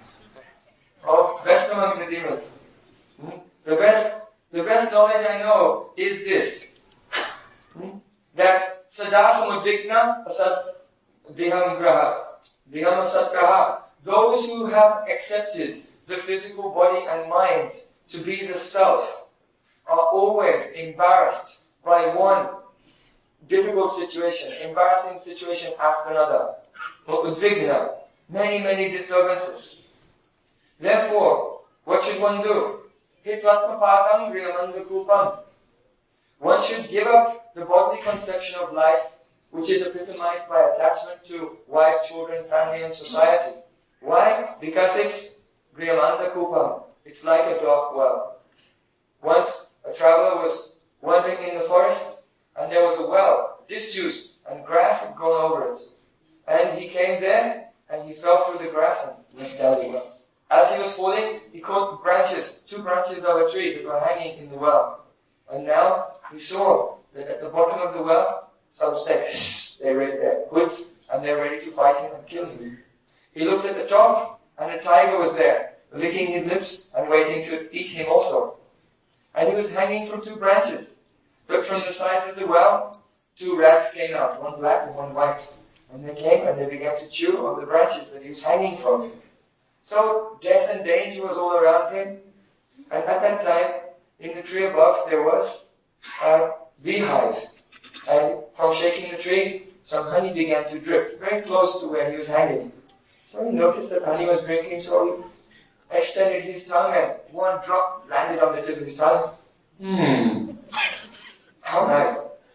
Oh, best among the demons. Hmm? The best, the best knowledge I know is this: hmm? that sadasamudvikna asat diham graha, diham asat graha. Those who have accepted the physical body and mind to be the self are always embarrassed by one difficult situation, embarrassing situation after another. Udvigna, many, many disturbances. Therefore, what should one do? Hitvatmapatam griyamandakupam. One should give up the bodily conception of life, which is epitomized by attachment to wife, children, family, and society. Why? Because it's griyamandakupam. It's like a dark well. Once a traveler was wandering in the forest, and there was a well, disused, and grass had grown over it. And he came there, and he fell through the grass and went down the well. As he was falling, he caught branches, two branches of a tree that were hanging in the well. And now he saw that at the bottom of the well, some snakes, they raised their hoods, and they're ready to bite him and kill him. He looked at the top, and a tiger was there, licking his lips and waiting to eat him also. And he was hanging from two branches. But from the sides of the well, two rats came out, one black and one white. And they came and they began to chew on the branches that he was hanging from. So death and danger was all around him. And at that time, in the tree above, there was a beehive. And from shaking the tree, some honey began to drip very close to where he was hanging. So he noticed that honey was drinking, so he extended his tongue and one drop landed on the tip of his tongue. Hmm. How nice.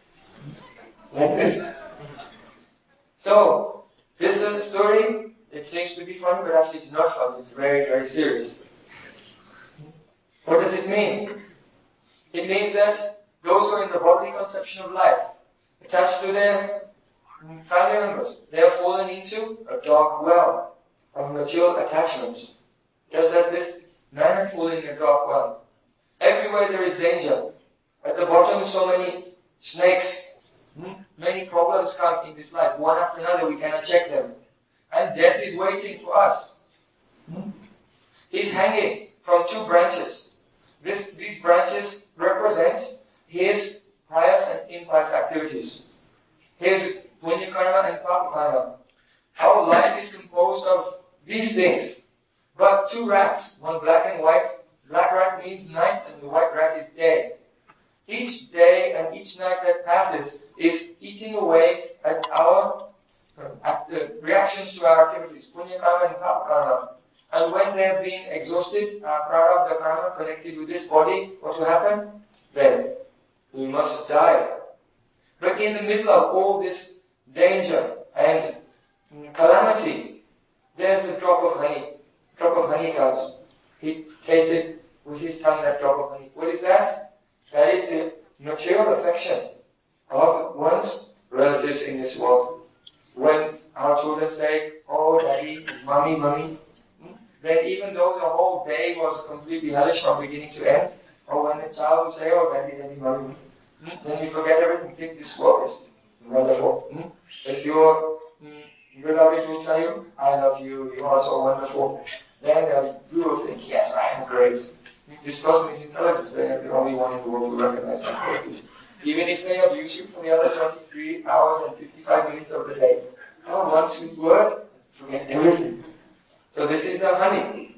Like this. So, this is a story. It seems to be funny, but actually it's not funny. It's very, very serious. What does it mean? It means that those who are in the bodily conception of life, attached to their family members, they have fallen into a dark well of material attachments. Just as this man had fallen in a dark well. Everywhere there is danger. At the bottom, so many snakes. Hmm? Many problems come in this life. One after another, we cannot check them. And death is waiting for us. Hmm? He's hanging from two branches. This, these branches represent his pious and impious activities. His punya karma and papa karma. Our life is composed of these things. But two rats, one black and white. Black rat means night and the white rat is day. Each day and each night that passes is eating away at our not connected with this body, what will happen? Then we must die. But in the middle of all this danger and calamity, there's a drop of honey. A drop of honey comes. He tasted with his tongue that drop of honey. What is that? That is the material affection of one's relatives in this world. When our children say, oh, daddy, mommy, mommy, then even though the whole day was completely hellish from beginning to end, or when the child will say, oh, daddy, daddy, mommy, then we forget everything. We think this world is wonderful. If your beloved will tell you, I love you, you are so wonderful, then uh, you will think, yes, I am great. This person is intelligent. They are the only one in the world who recognizes my qualities. Even if they abuse you for the other twenty-three hours and fifty-five minutes of the day, oh, one sweet word, forget everything. So this is the honey.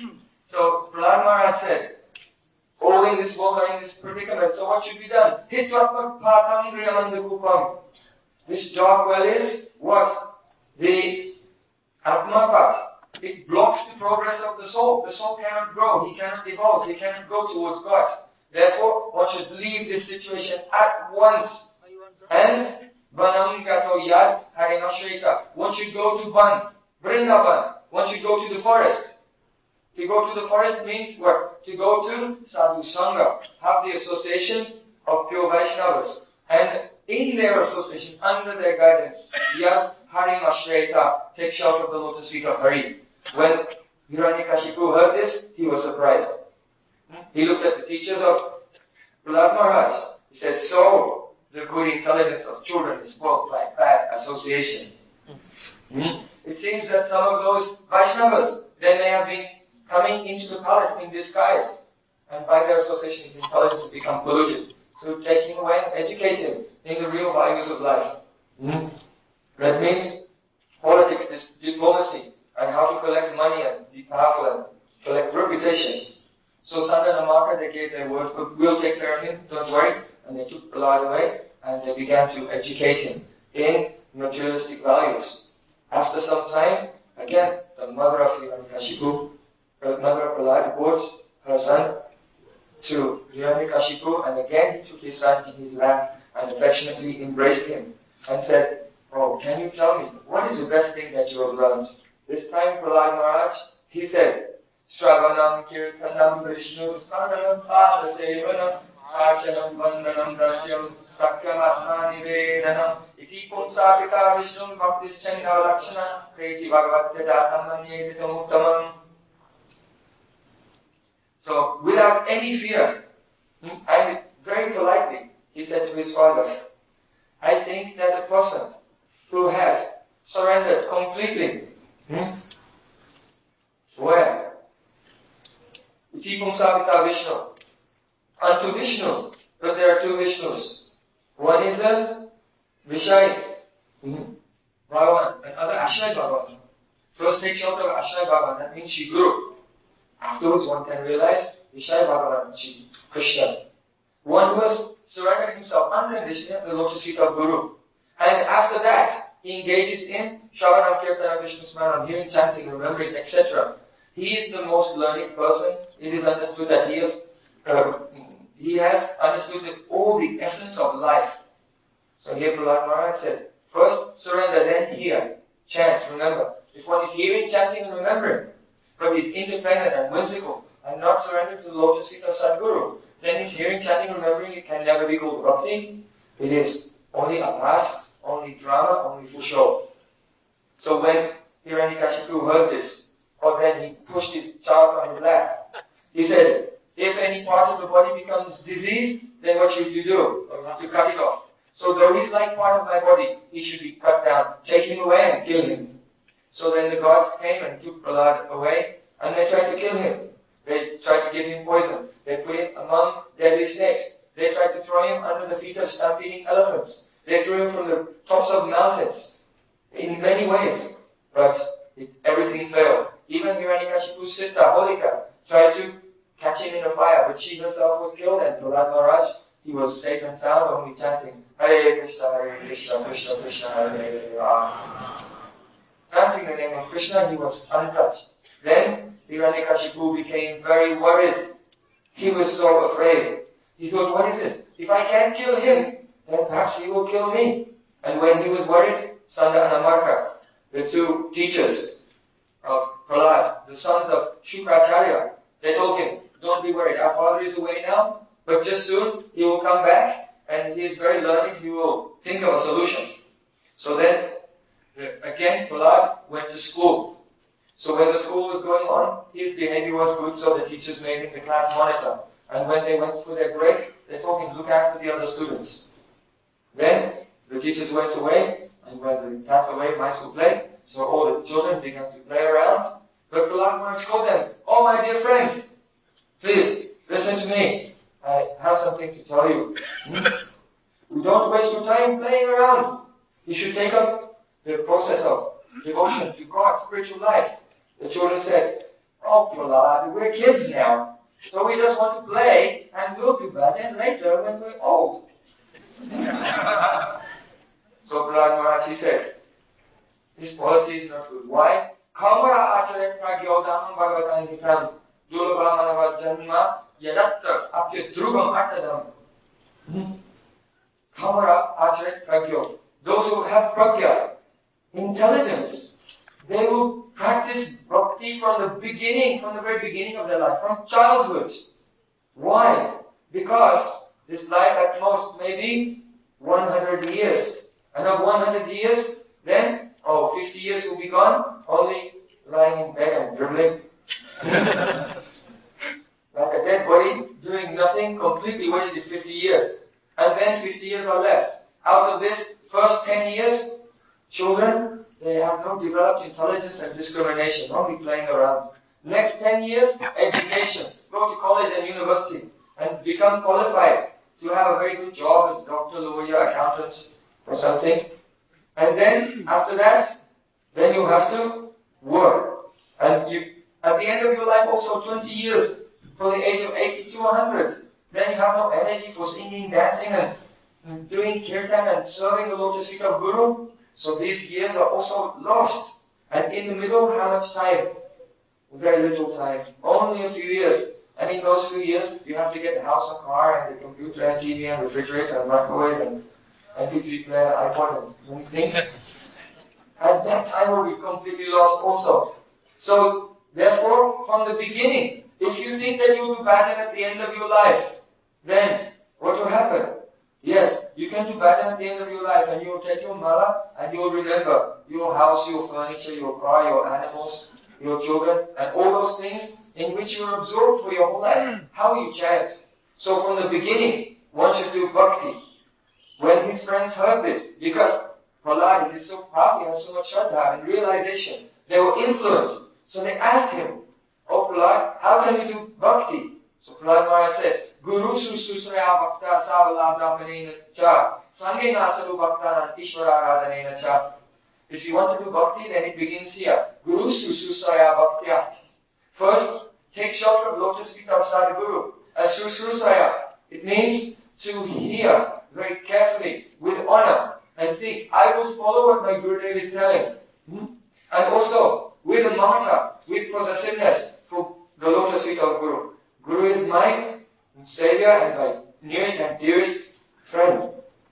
So Prahlad Maharaj says, all in this world are in this predicament, so what should be done? Hitvatmak patam griyamandakupam. This dark well is what? The Atmapat. It blocks the progress of the soul. The soul cannot grow, he cannot evolve, he cannot go towards God. Therefore, one should leave this situation at once. And Vanam Gato Yad Harinashrita. One should go to Ban, Vrindavan. One should go to the forest. To go to the forest means what? To go to Sadhu Sangha. Have the association of pure Vaishnavas. And in their association, under their guidance, Yad Harinashrita, take shelter of the lotus feet of Hari. When Hiranyakashipu heard this, he was surprised. He looked at the teachers of Prahlad Maharaj. He said, so the good intelligence of children is spoiled by bad association. Mm-hmm. It seems that some of those Vaishnavas, then they have been coming into the palace in disguise, and by their association his intelligence has become polluted. So take him away and educate him in the real values of life. Mm-hmm. That means politics, this diplomacy, and how to collect money and be powerful and collect reputation. So Sandana Maka, they gave their word, we'll take care of him, don't worry. And they took Prahlad away and they began to educate him in materialistic values. After some time, again, the mother of Hiranyakashipu, the mother of Prahlad, brought her son to Hiranyakashipu, and again he took his son in his lap and affectionately embraced him and said, oh, can you tell me, what is the best thing that you have learned? This time Prahlad Maharaj, he said, Stravanam Kirtanam Vishnu Skandanam Padasevanam Archanam Vandanam Rasyam Sakyamatma Nivedanam Iti Punsapita Vishnu Bhaktischanga Lakshana Kriti Bhagavatyadatam Manyeditamuttamam. So, without any fear, and very politely, he said to his father, I think that a person who has surrendered completely, hmm, where? Iti Punsapita Vishnu. Unto Vishnu, but there are two Vishnus. One is a Vishai mm-hmm. Bhagavan, and other Ashnai Bhagavan. First take shelter of Ashnai Bhagavan, that means she grew. Afterwards one can realize Vishai Bhagavan, she Krishna. One who has surrendered himself unconditionally at the lotus feet of Guru. And after that, he engages in Shravanam Kirtanam Vishnu Smaranam, hearing, chanting, remembering, et cetera. He is the most learned person. It is understood that he is uh, he has understood the, all the essence of life. So here Prahlad Maharaj said, first surrender, then hear, chant, remember. If one is hearing, chanting and remembering, but is independent and whimsical and not surrendered to the lotus feet of Sadguru, then his hearing, chanting, remembering, it can never be called bhakti. It is only abhas, only drama, only for show. So when Hiranyakashipu heard this, or then he pushed his child on his lap, he said, if any part of the body becomes diseased, then what should you do? You have to cut it off. So though he's like part of my body, he should be cut down. Take him away and kill him. So then the gods came and took Prahlad away, and they tried to kill him. They tried to give him poison. They put him among deadly snakes. They tried to throw him under the feet of stampeding elephants. They threw him from the tops of mountains. In many ways. But it, everything failed. Even Hiranyakashipu's sister, Holika, tried to catch him in a fire, but she herself was killed, and Prahlad Maharaj, he was safe and sound, only chanting, Hare Krishna, Hare Krishna, Krishna Krishna, Hare Hare Rama. Chanting the name of Krishna, he was untouched. Then Hiranyakashipu became very worried. He was so afraid. He thought, what is this? If I can't kill him, then perhaps he will kill me. And when he was worried, Sanda and Amarka, the two teachers of Prahlad, the sons of Shukracharya, they told him, don't be worried, our father is away now, but just soon he will come back, and he is very learned, he will think of a solution. So then, again, Prahlad went to school. So when the school was going on, his behavior was good, so the teachers made him the class monitor. And when they went for their break, they told him, look after the other students. Then, the teachers went away, and when the cats away, mice will play. So all the children began to play around. But Prahlad Maharaj called them, oh my dear friends, please, listen to me. I have something to tell you. You don't waste your time playing around. You should take up the process of devotion to God, spiritual life. The children said, oh Prahlad, we're kids now. So we just want to play, and we'll do bhajan later when we're old. So Prahlad Maharaj, he said, this policy is not good. Why? Kamara acharya pragyodamam bhagavatam hitam dulabhamanava janma yadatta apya drubam artadam. Kamara acharya pragyo. Those who have pragya, intelligence, they will practice bhakti from the beginning, from the very beginning of their life, from childhood. Why? Because this life at most may be one hundred years. And of one hundred years, then, oh, fifty years will be gone, only lying in bed and dribbling. Like a dead body, doing nothing, completely wasted fifty years. And then fifty years are left. Out of this, first ten years, children, they have no developed intelligence and discrimination, only playing around. Next ten years, education. Go to college and university and become qualified to have a very good job as a doctor, lawyer, accountant, or something. And then, after that, then you have to work. And you, at the end of your life, also twenty years, from the age of eighty to one hundred, then you have no energy for singing, dancing, and doing kirtan and serving the lotus feet of Guru. So these years are also lost. And in the middle, how much time? Very little time. Only a few years. And in those few years, you have to get a house, a car, and a computer, and T V, and refrigerator, and microwave, and M P three player, iPod, and many things. And that time will be completely lost also. So, therefore, from the beginning, if you think that you will do bhajan at the end of your life, then what will happen? Yes, you can do bhajan at the end of your life, and you will take your mala, and you will remember your house, your furniture, your car, your animals, your children, and all those things in which you are absorbed for your whole life. How you chant. So from the beginning, one should do bhakti. When his friends heard this, because Prahlad is so proud, he has so much shraddha and realization, they were influenced. So they asked him, oh Prahlad, how can we do bhakti? So Prahlad Maharaj said, Guru Susraya Bhakta Savalabdhapanena Cha Sangena Saru Bhaktanan Ishvara Cha. If you want to do bhakti, then it begins here. Guru Susraya Bhaktya. First, take shelter of lotus feet of Sadhguru. As Susraya, it means to hear very carefully, with honor, and think, I will follow what my Gurudev is telling. Hmm? And also, with a mamata, with possessiveness for the lotus feet of Guru. Guru is my Savior and my nearest and dearest friend.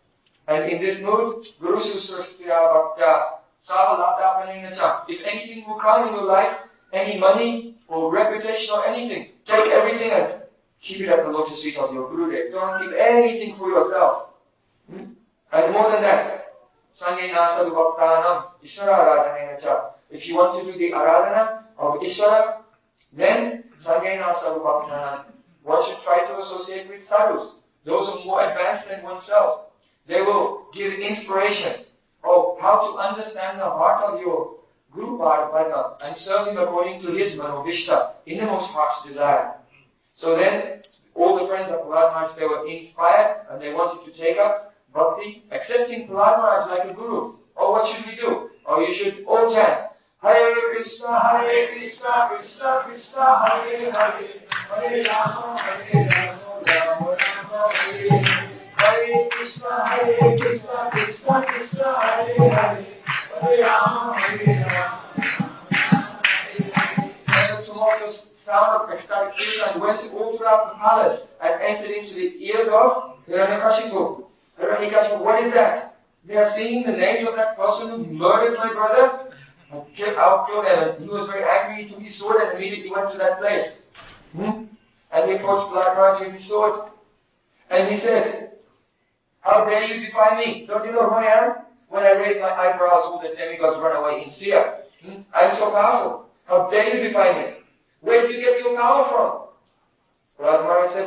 And in this mood, Guru Susrasya Bhaktya Savalabdhapanena Cha. If anything will come in your life, any money or reputation or anything, take everything and keep it at the lotus feet of your Gurudev. Don't keep anything for yourself. Hmm? And more than that, Sangena Sadhu Bhaktanam Ishvara Aradhanena Cha. If you want to do the Aradhana of Ishvara, then Sangena Sadhu Bhaktanam. One should try to associate with sadhus, those who are more advanced than oneself. They will give inspiration of how to understand the heart of your Guru Padma and serve him according to his manovishta, innermost heart's desire. So then, all the friends of Prahlad Maharaj, they were inspired and they wanted to take up bhakti, accepting Prahlad Maharaj like a guru. Oh, what should we do? Oh, you should all chant, Hare Krishna, Hare Krishna, Krishna Krishna, Hare Hare, Hare Rama, Hare Rama, Rama Rama, Hare Hare. Hare Krishna, Hare Krishna, Krishna Krishna, Hare Hare, Hare Rama, Hare Rama, Rama Rama, Hare Hare. And tomorrow's sound of ecstatic Kirtan went all throughout the palace and entered into the ears of Hiranyakashipu. Hiranyakashipu, what is that? They are singing the names of that person who murdered my brother. I'll kill, I'll kill them. And he was very angry. He took his sword and immediately went to that place. Hmm? And he approached Prahlad Maharaj with his sword. And he said, how dare you defy me? Don't you know who I am? When I raise my eyebrows, all the demigods run away in fear. Hmm? I'm so powerful. How dare you defy me? Where do you get your power from? Prahlad Maharaj said,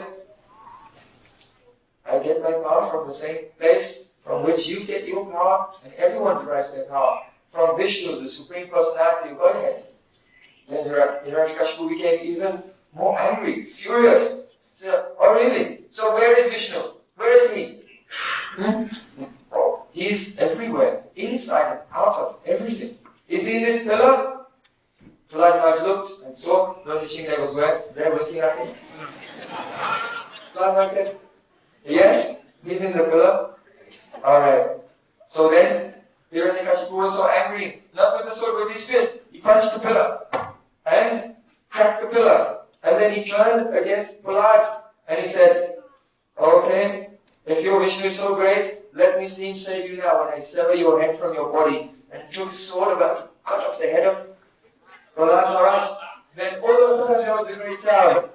I get my power from the same place from which you get your power, and everyone derives their power. From Vishnu, the Supreme Personality of Godhead. Then Hiranyakashipu became even more angry, furious. He said, oh really? So where is Vishnu? Where is he? Hmm? Oh, he is everywhere, inside and out of everything. Is he in this pillar? Prahlad Maharaj looked and saw Lord Nrsimhadev was there, there looking at him. Prahlad Maharaj said, yes, he's in the pillar. Alright. So then, Hiranyakashipu was so angry, not with the sword, with his fist. He punched the pillar and cracked the pillar. And then he turned against Prahlad and he said, okay, if your Vishnu is so great, let me see him save you now when I sever your head from your body. And he took his sword about to cut off the head of Prahlad Maharaj. Then all of a sudden there was a great sound.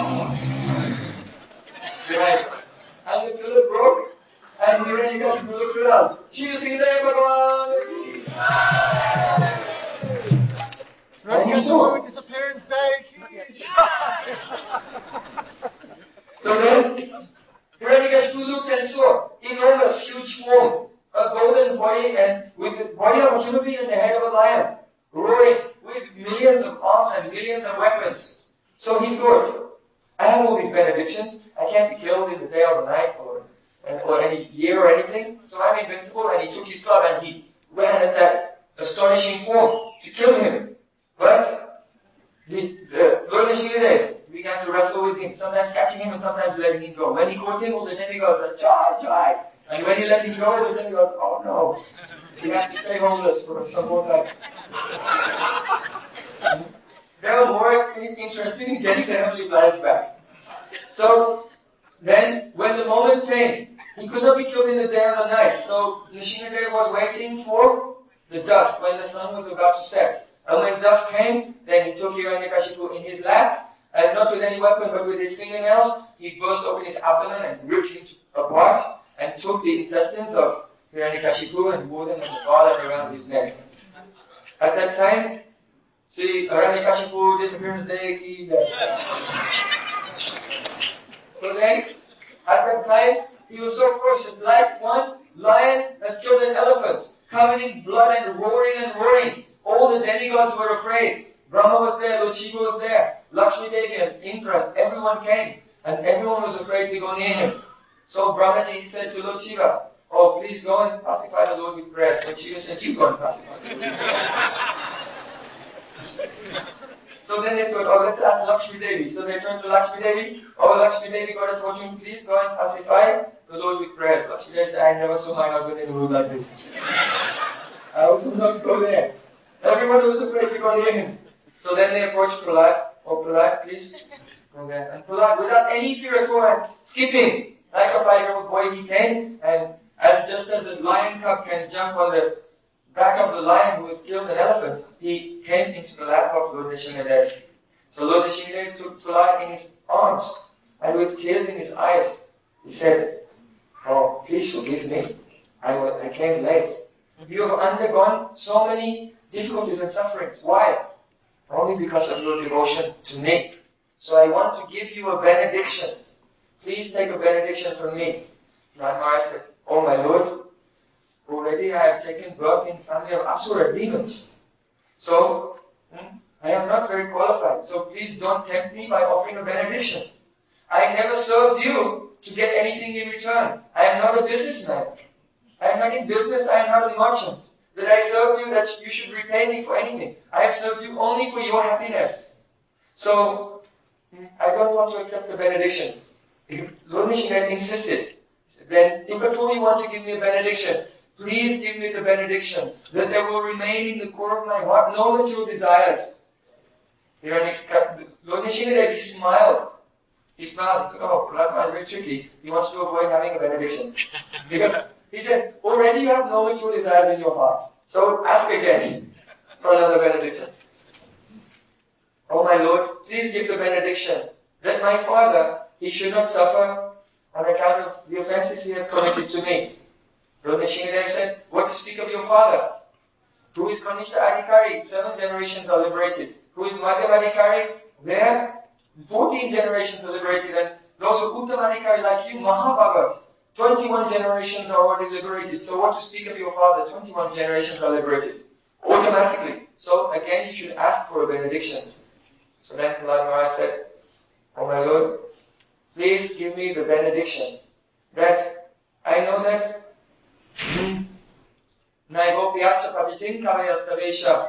Right. And the pillar broke. And Hiranyakashipu looked around. Shiva Singh Bhagavan! And he saw. Disappearance day. So then, Hiranyakashipu looked and saw enormous, huge form, a golden body and with the body of a human being and the head of a lion, roaring with millions of arms and millions of weapons. So he thought, I have all these benedictions. I can't be killed in the day or the night or or any year or anything, so I'm invincible. And he took his club and he ran at that astonishing form to kill him. But the, the Lord Nrsimhadev began to wrestle with him, sometimes catching him and sometimes letting him go. When he caught him, all the demigods said, try, try. And when he let him go, the demigods, oh no, we have to stay homeless for some more time. They were more interested in getting the heavenly planets back. So then, when the moment came, he could not be killed in the day or the night. So Nrsimhadev was waiting for the dusk when the sun was about to set. And when dusk came, then he took Hiranyakashipu in his lap, and not with any weapon, but with his fingernails, he burst open his abdomen and ripped him apart, and took the intestines of Hiranyakashipu and wore them in a garland around his neck. At that time, see, Hiranyakashipu disappearance day, ki So then, at that time, he was so ferocious, like one lion has killed an elephant, covered in blood and roaring and roaring. All the demigods were afraid. Brahma was there, Lord Shiva was there, Lakshmi Devi and Indra, everyone came, and everyone was afraid to go near him. So Brahmaji said to Lord Shiva, oh, please go and pacify the Lord with prayers. Lord Shiva said, you go and pacify the Lord with prayers. So then they thought, oh, let's ask Lakshmi Devi. So they turned to Lakshmi Devi. Oh, Lakshmi Devi, Goddess Fortune, please go and pacify the Lord with prayers. Lakshmi Devi said, I never saw my husband in a mood like this. I also will not go there. Everyone was afraid to go near him. So then they approached Prahlad. Oh, Prahlad, please go there. And Prahlad, without any fear at all, skipping like a five-year-old boy, he came, and as just as a lion cub can jump on the back of the lion who has killed an elephant, he came into the lap of Lord Nrsimhadev. So Lord Nrsimhadev took Prahlad in his arms, and with tears in his eyes, he said, oh, please forgive me. I, was, I came late. You have undergone so many difficulties and sufferings. Why? Only because of your devotion to me. So I want to give you a benediction. Please take a benediction from me. Prahlad Maharaj said, oh my Lord, already I have taken birth in family of Asura demons. So, hmm, I am not very qualified. So please don't tempt me by offering a benediction. I never served you to get anything in return. I am not a businessman. I am not in business. I am not a merchant. That I served you that you should repay me for anything. I have served you only for your happiness. So, hmm, I don't want to accept the benediction. Lord Nrsimhadev insisted. He said, then, if at all you want to give me a benediction, please give me the benediction that there will remain in the core of my heart no material desires. Lord Nishingadev, he smiled. He smiled. He said, oh, Prahlad Maharaj is very tricky. He wants to avoid having a benediction. Because he said, already you have no mature desires in your heart. So ask again for another benediction. Oh my Lord, please give the benediction that my father, he should not suffer on account of the offenses he has committed to me. Lord Nishingadev said, what to speak of your father? Who is Kanishta Adhikari? Seven generations are liberated. Who is Madhyam Adhikari? There, fourteen generations are liberated. And those who are Uttam Adhikari like you, Mahabhagat, twenty-one generations are already liberated. So what to speak of your father? twenty-one generations are liberated. Automatically. So again, you should ask for a benediction. So then Prahlad Maharaj said, oh my Lord, please give me the benediction that I know that Naigo Piyacha Patitin Kavayastadesha.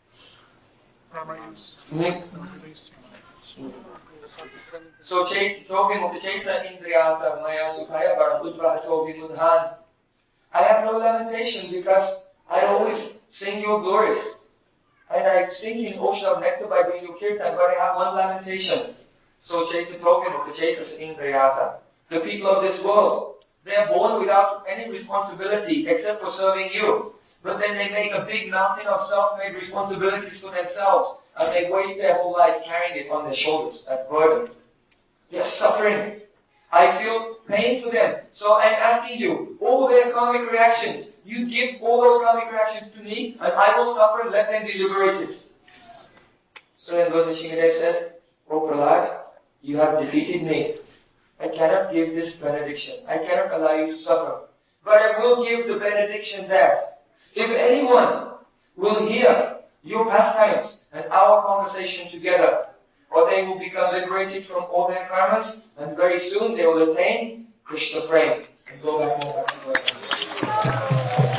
So Chait Tobi Mukchaita Indriyata Maya Sukhaya Param Udvaha Tobi Mudhan. I have no lamentation because I always sing your glories. And I sing in ocean of nectar by doing your kirtan, but I have one lamentation. So Chaita Tobi Mukchaita Indriyata. The people of this world, they are born without any responsibility except for serving you. But then they make a big mountain of self-made responsibilities for themselves and they waste their whole life carrying it on their shoulders, that burden. They are suffering. I feel pain for them. So I'm asking you, all their karmic reactions, you give all those karmic reactions to me and I will suffer and let them be liberated. So then Lord Nishingadev said, oh Prahlad, you have defeated me. I cannot give this benediction. I cannot allow you to suffer. But I will give the benediction that if anyone will hear your pastimes and our conversation together, or they will become liberated from all their karmas, and very soon they will attain Krishna prema and go back home back to God.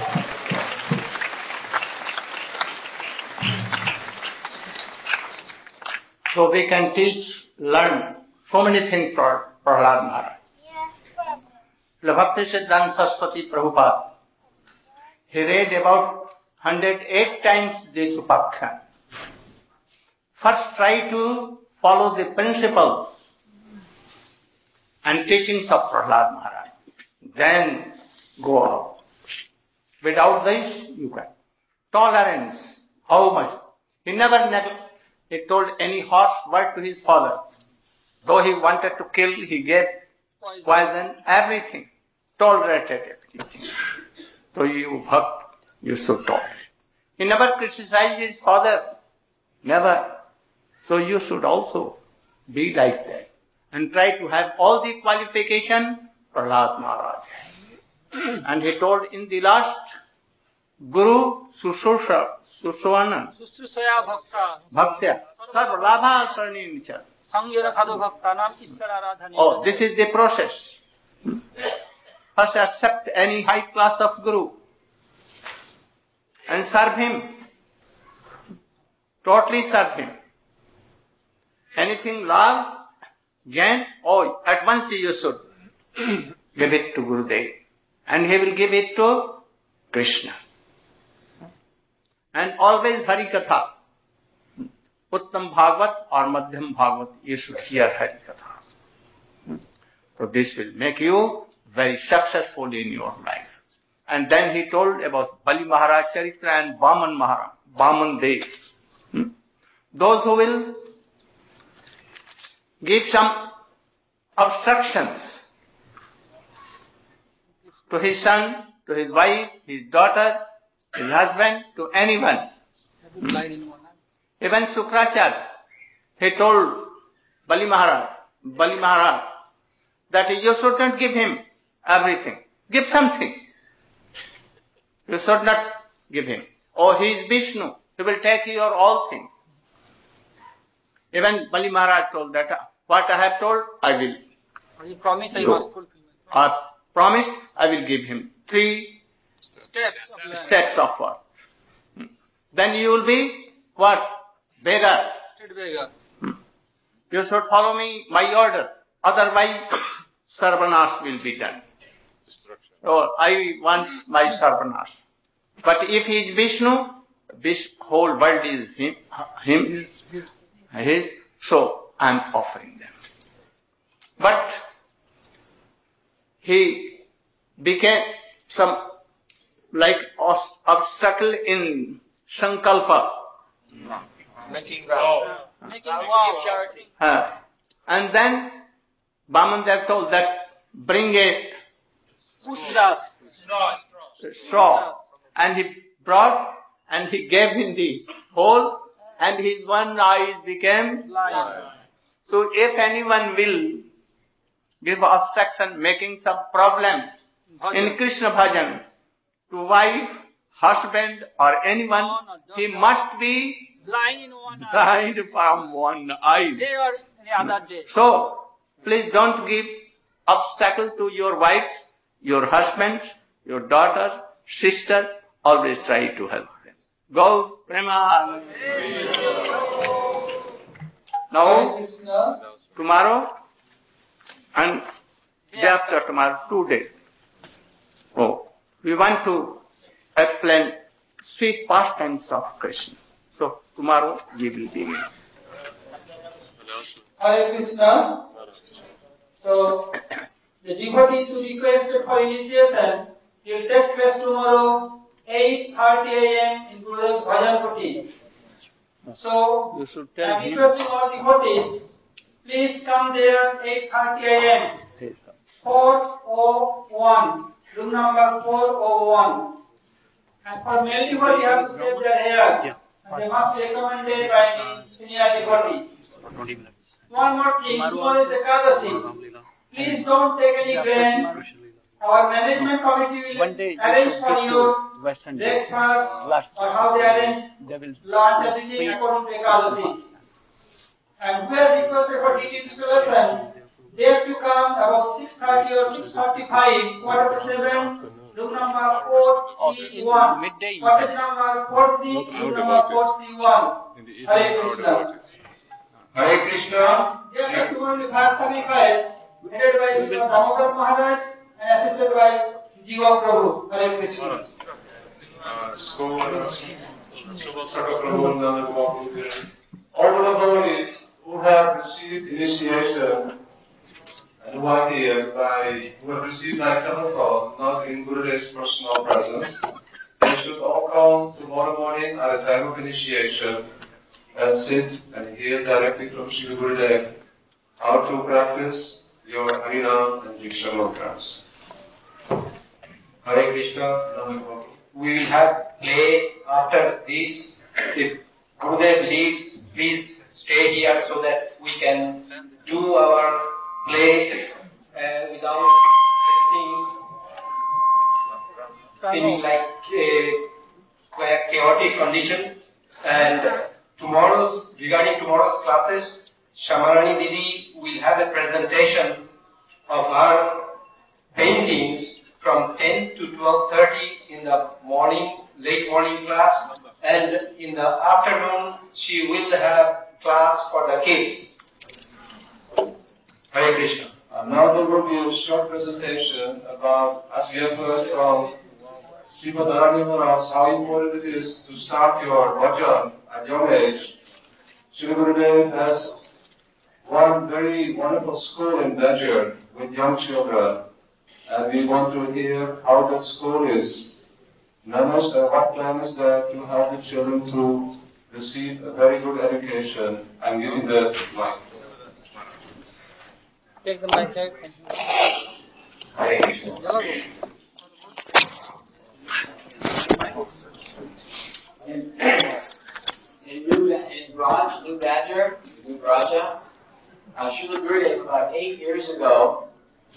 So we can teach, learn so many things from Prahlad Maharaj. Bhakti Siddhanta Saraswati Prabhupada, he read about one hundred eight times this Upakhyan. First try to follow the principles and teachings of Prahlad Maharaj. Then go out. Without this, you can. Tolerance, how much? He never, never, he told any harsh word to his father. Though he wanted to kill, he gave poison, everything. Tolerated everything. So you bhakt, you should tolerate. He never criticized his father. Never. So you should also be like that. And try to have all the qualification Prahlad Maharaj. And he told in the last Guru Sushusha, Suswanan, Sushrusaya Bhakta, Bhaktya, Sarva Labha Karninicha. Sangyana Sadhu Bhakta Nam Ishvara Aradhani. Oh, this is the process. First accept any high class of Guru and serve him. Totally serve him. Anything love, gain, oh, at once you should give it to Gurudev. And he will give it to Krishna. And always Hari Katha. Uttam Bhagavat or Madhyam Bhagavat, you should hear Hari Katha. So this will make you very successful in your life. And then he told about Bali Maharaj Charitra and Vaman Maharaj, Vaman Dev. Hmm? Those who will give some obstructions to his son, to his wife, his daughter, his husband, to anyone. Even Sukracharya, he told Bali Maharaj, Bali Maharaj, that you should not give him everything. Give something. You should not give him. Oh, he is Vishnu. He will take your all things. Even Bali Maharaj told that, what I have told, I will. He promised I do. must fulfill. Or promised, I will give him three Steps of life. steps of work. Then you will be what? Beggar. Street beggar. You should follow me, my order. Otherwise, Sarvanash will be done. Destruction. Oh, I want my Sarvanash. But if he is Vishnu, this whole world is him. him. His, his his, so I am offering them. But he became some like os- obstacle in Sankalpa. Making vow. Making vow. Charity. Uh, and then Bamandev told that bring a Pushdas. straw, and he brought and he gave him the hole, and his one eye became. Blind. So if anyone will give obstruction, making some problem in Krishna bhajan to wife, husband or anyone, he must be Blind in one eye. blind from one eye. Day or any other day. So please don't give obstacle to your wife, your husband, your daughter, sister. Always try to help them. Go, Prema. Now, Krishna. tomorrow and day after tomorrow, two days. Oh, we want to explain sweet pastimes of Krishna. So tomorrow we will begin. Hare Krishna. So, the devotees who requested for initiation will take place tomorrow, eight thirty a m in Gurudev's Bhajan Kuti. So, You should I tell am him. requesting all devotees, please come there eight thirty a m four oh one, room number four oh one. And for male devotee, you have to shave their hairs. And they must be recommended by the senior devotee. One more thing, tomorrow is Ekadashi. Please don't take any grain. Our management committee will One day you arrange should for get you to Western breakfast Last or how they arrange They will lunch, everything according to Ekadashi. And who has requested for D T installation, they have to come about six thirty or six forty-five, quarter to seven, room number four three one. midday you Cottage can. number four three, room number four three one. Hare Krishna. Hare Krishna. Yes, sir, tomorrow we have sacrifice, headed by Sri Damodar Maharaj and assisted by Jiva Prabhu. Hare Krishna. All the devotees who have received initiation and who are here by, who have received by telephone, not in Gurudev's personal presence, they should all come tomorrow morning at the time of initiation and sit and hear directly from Sri Gurudev how to practice your Harinam and Diksha mantras. Hare Krishna. We will have play after this. If Gurudev leaves, please stay here so that we can do our play uh, without anything seeming like a chaotic condition. And tomorrow's, regarding tomorrow's classes, Shamarani Didi will have a presentation of her paintings from ten to twelve thirty in the morning, late morning class, and in the afternoon she will have class for the kids. Hare Krishna. And now there will be a short presentation about, as we have heard from Srimad Narayana Maharaj, how important it is to start your bhajan at young age. Sri Gurudev has one very wonderful school in Dajjal with young children, and we want to hear how that school is managed and what plan is there to help the children to receive a very good education. I'm giving the mic. Take the mic, take. Hare Krishna. Yellow. In, in New in Raj, New Badger, New Raja, uh, Srila Gurudev about eight years ago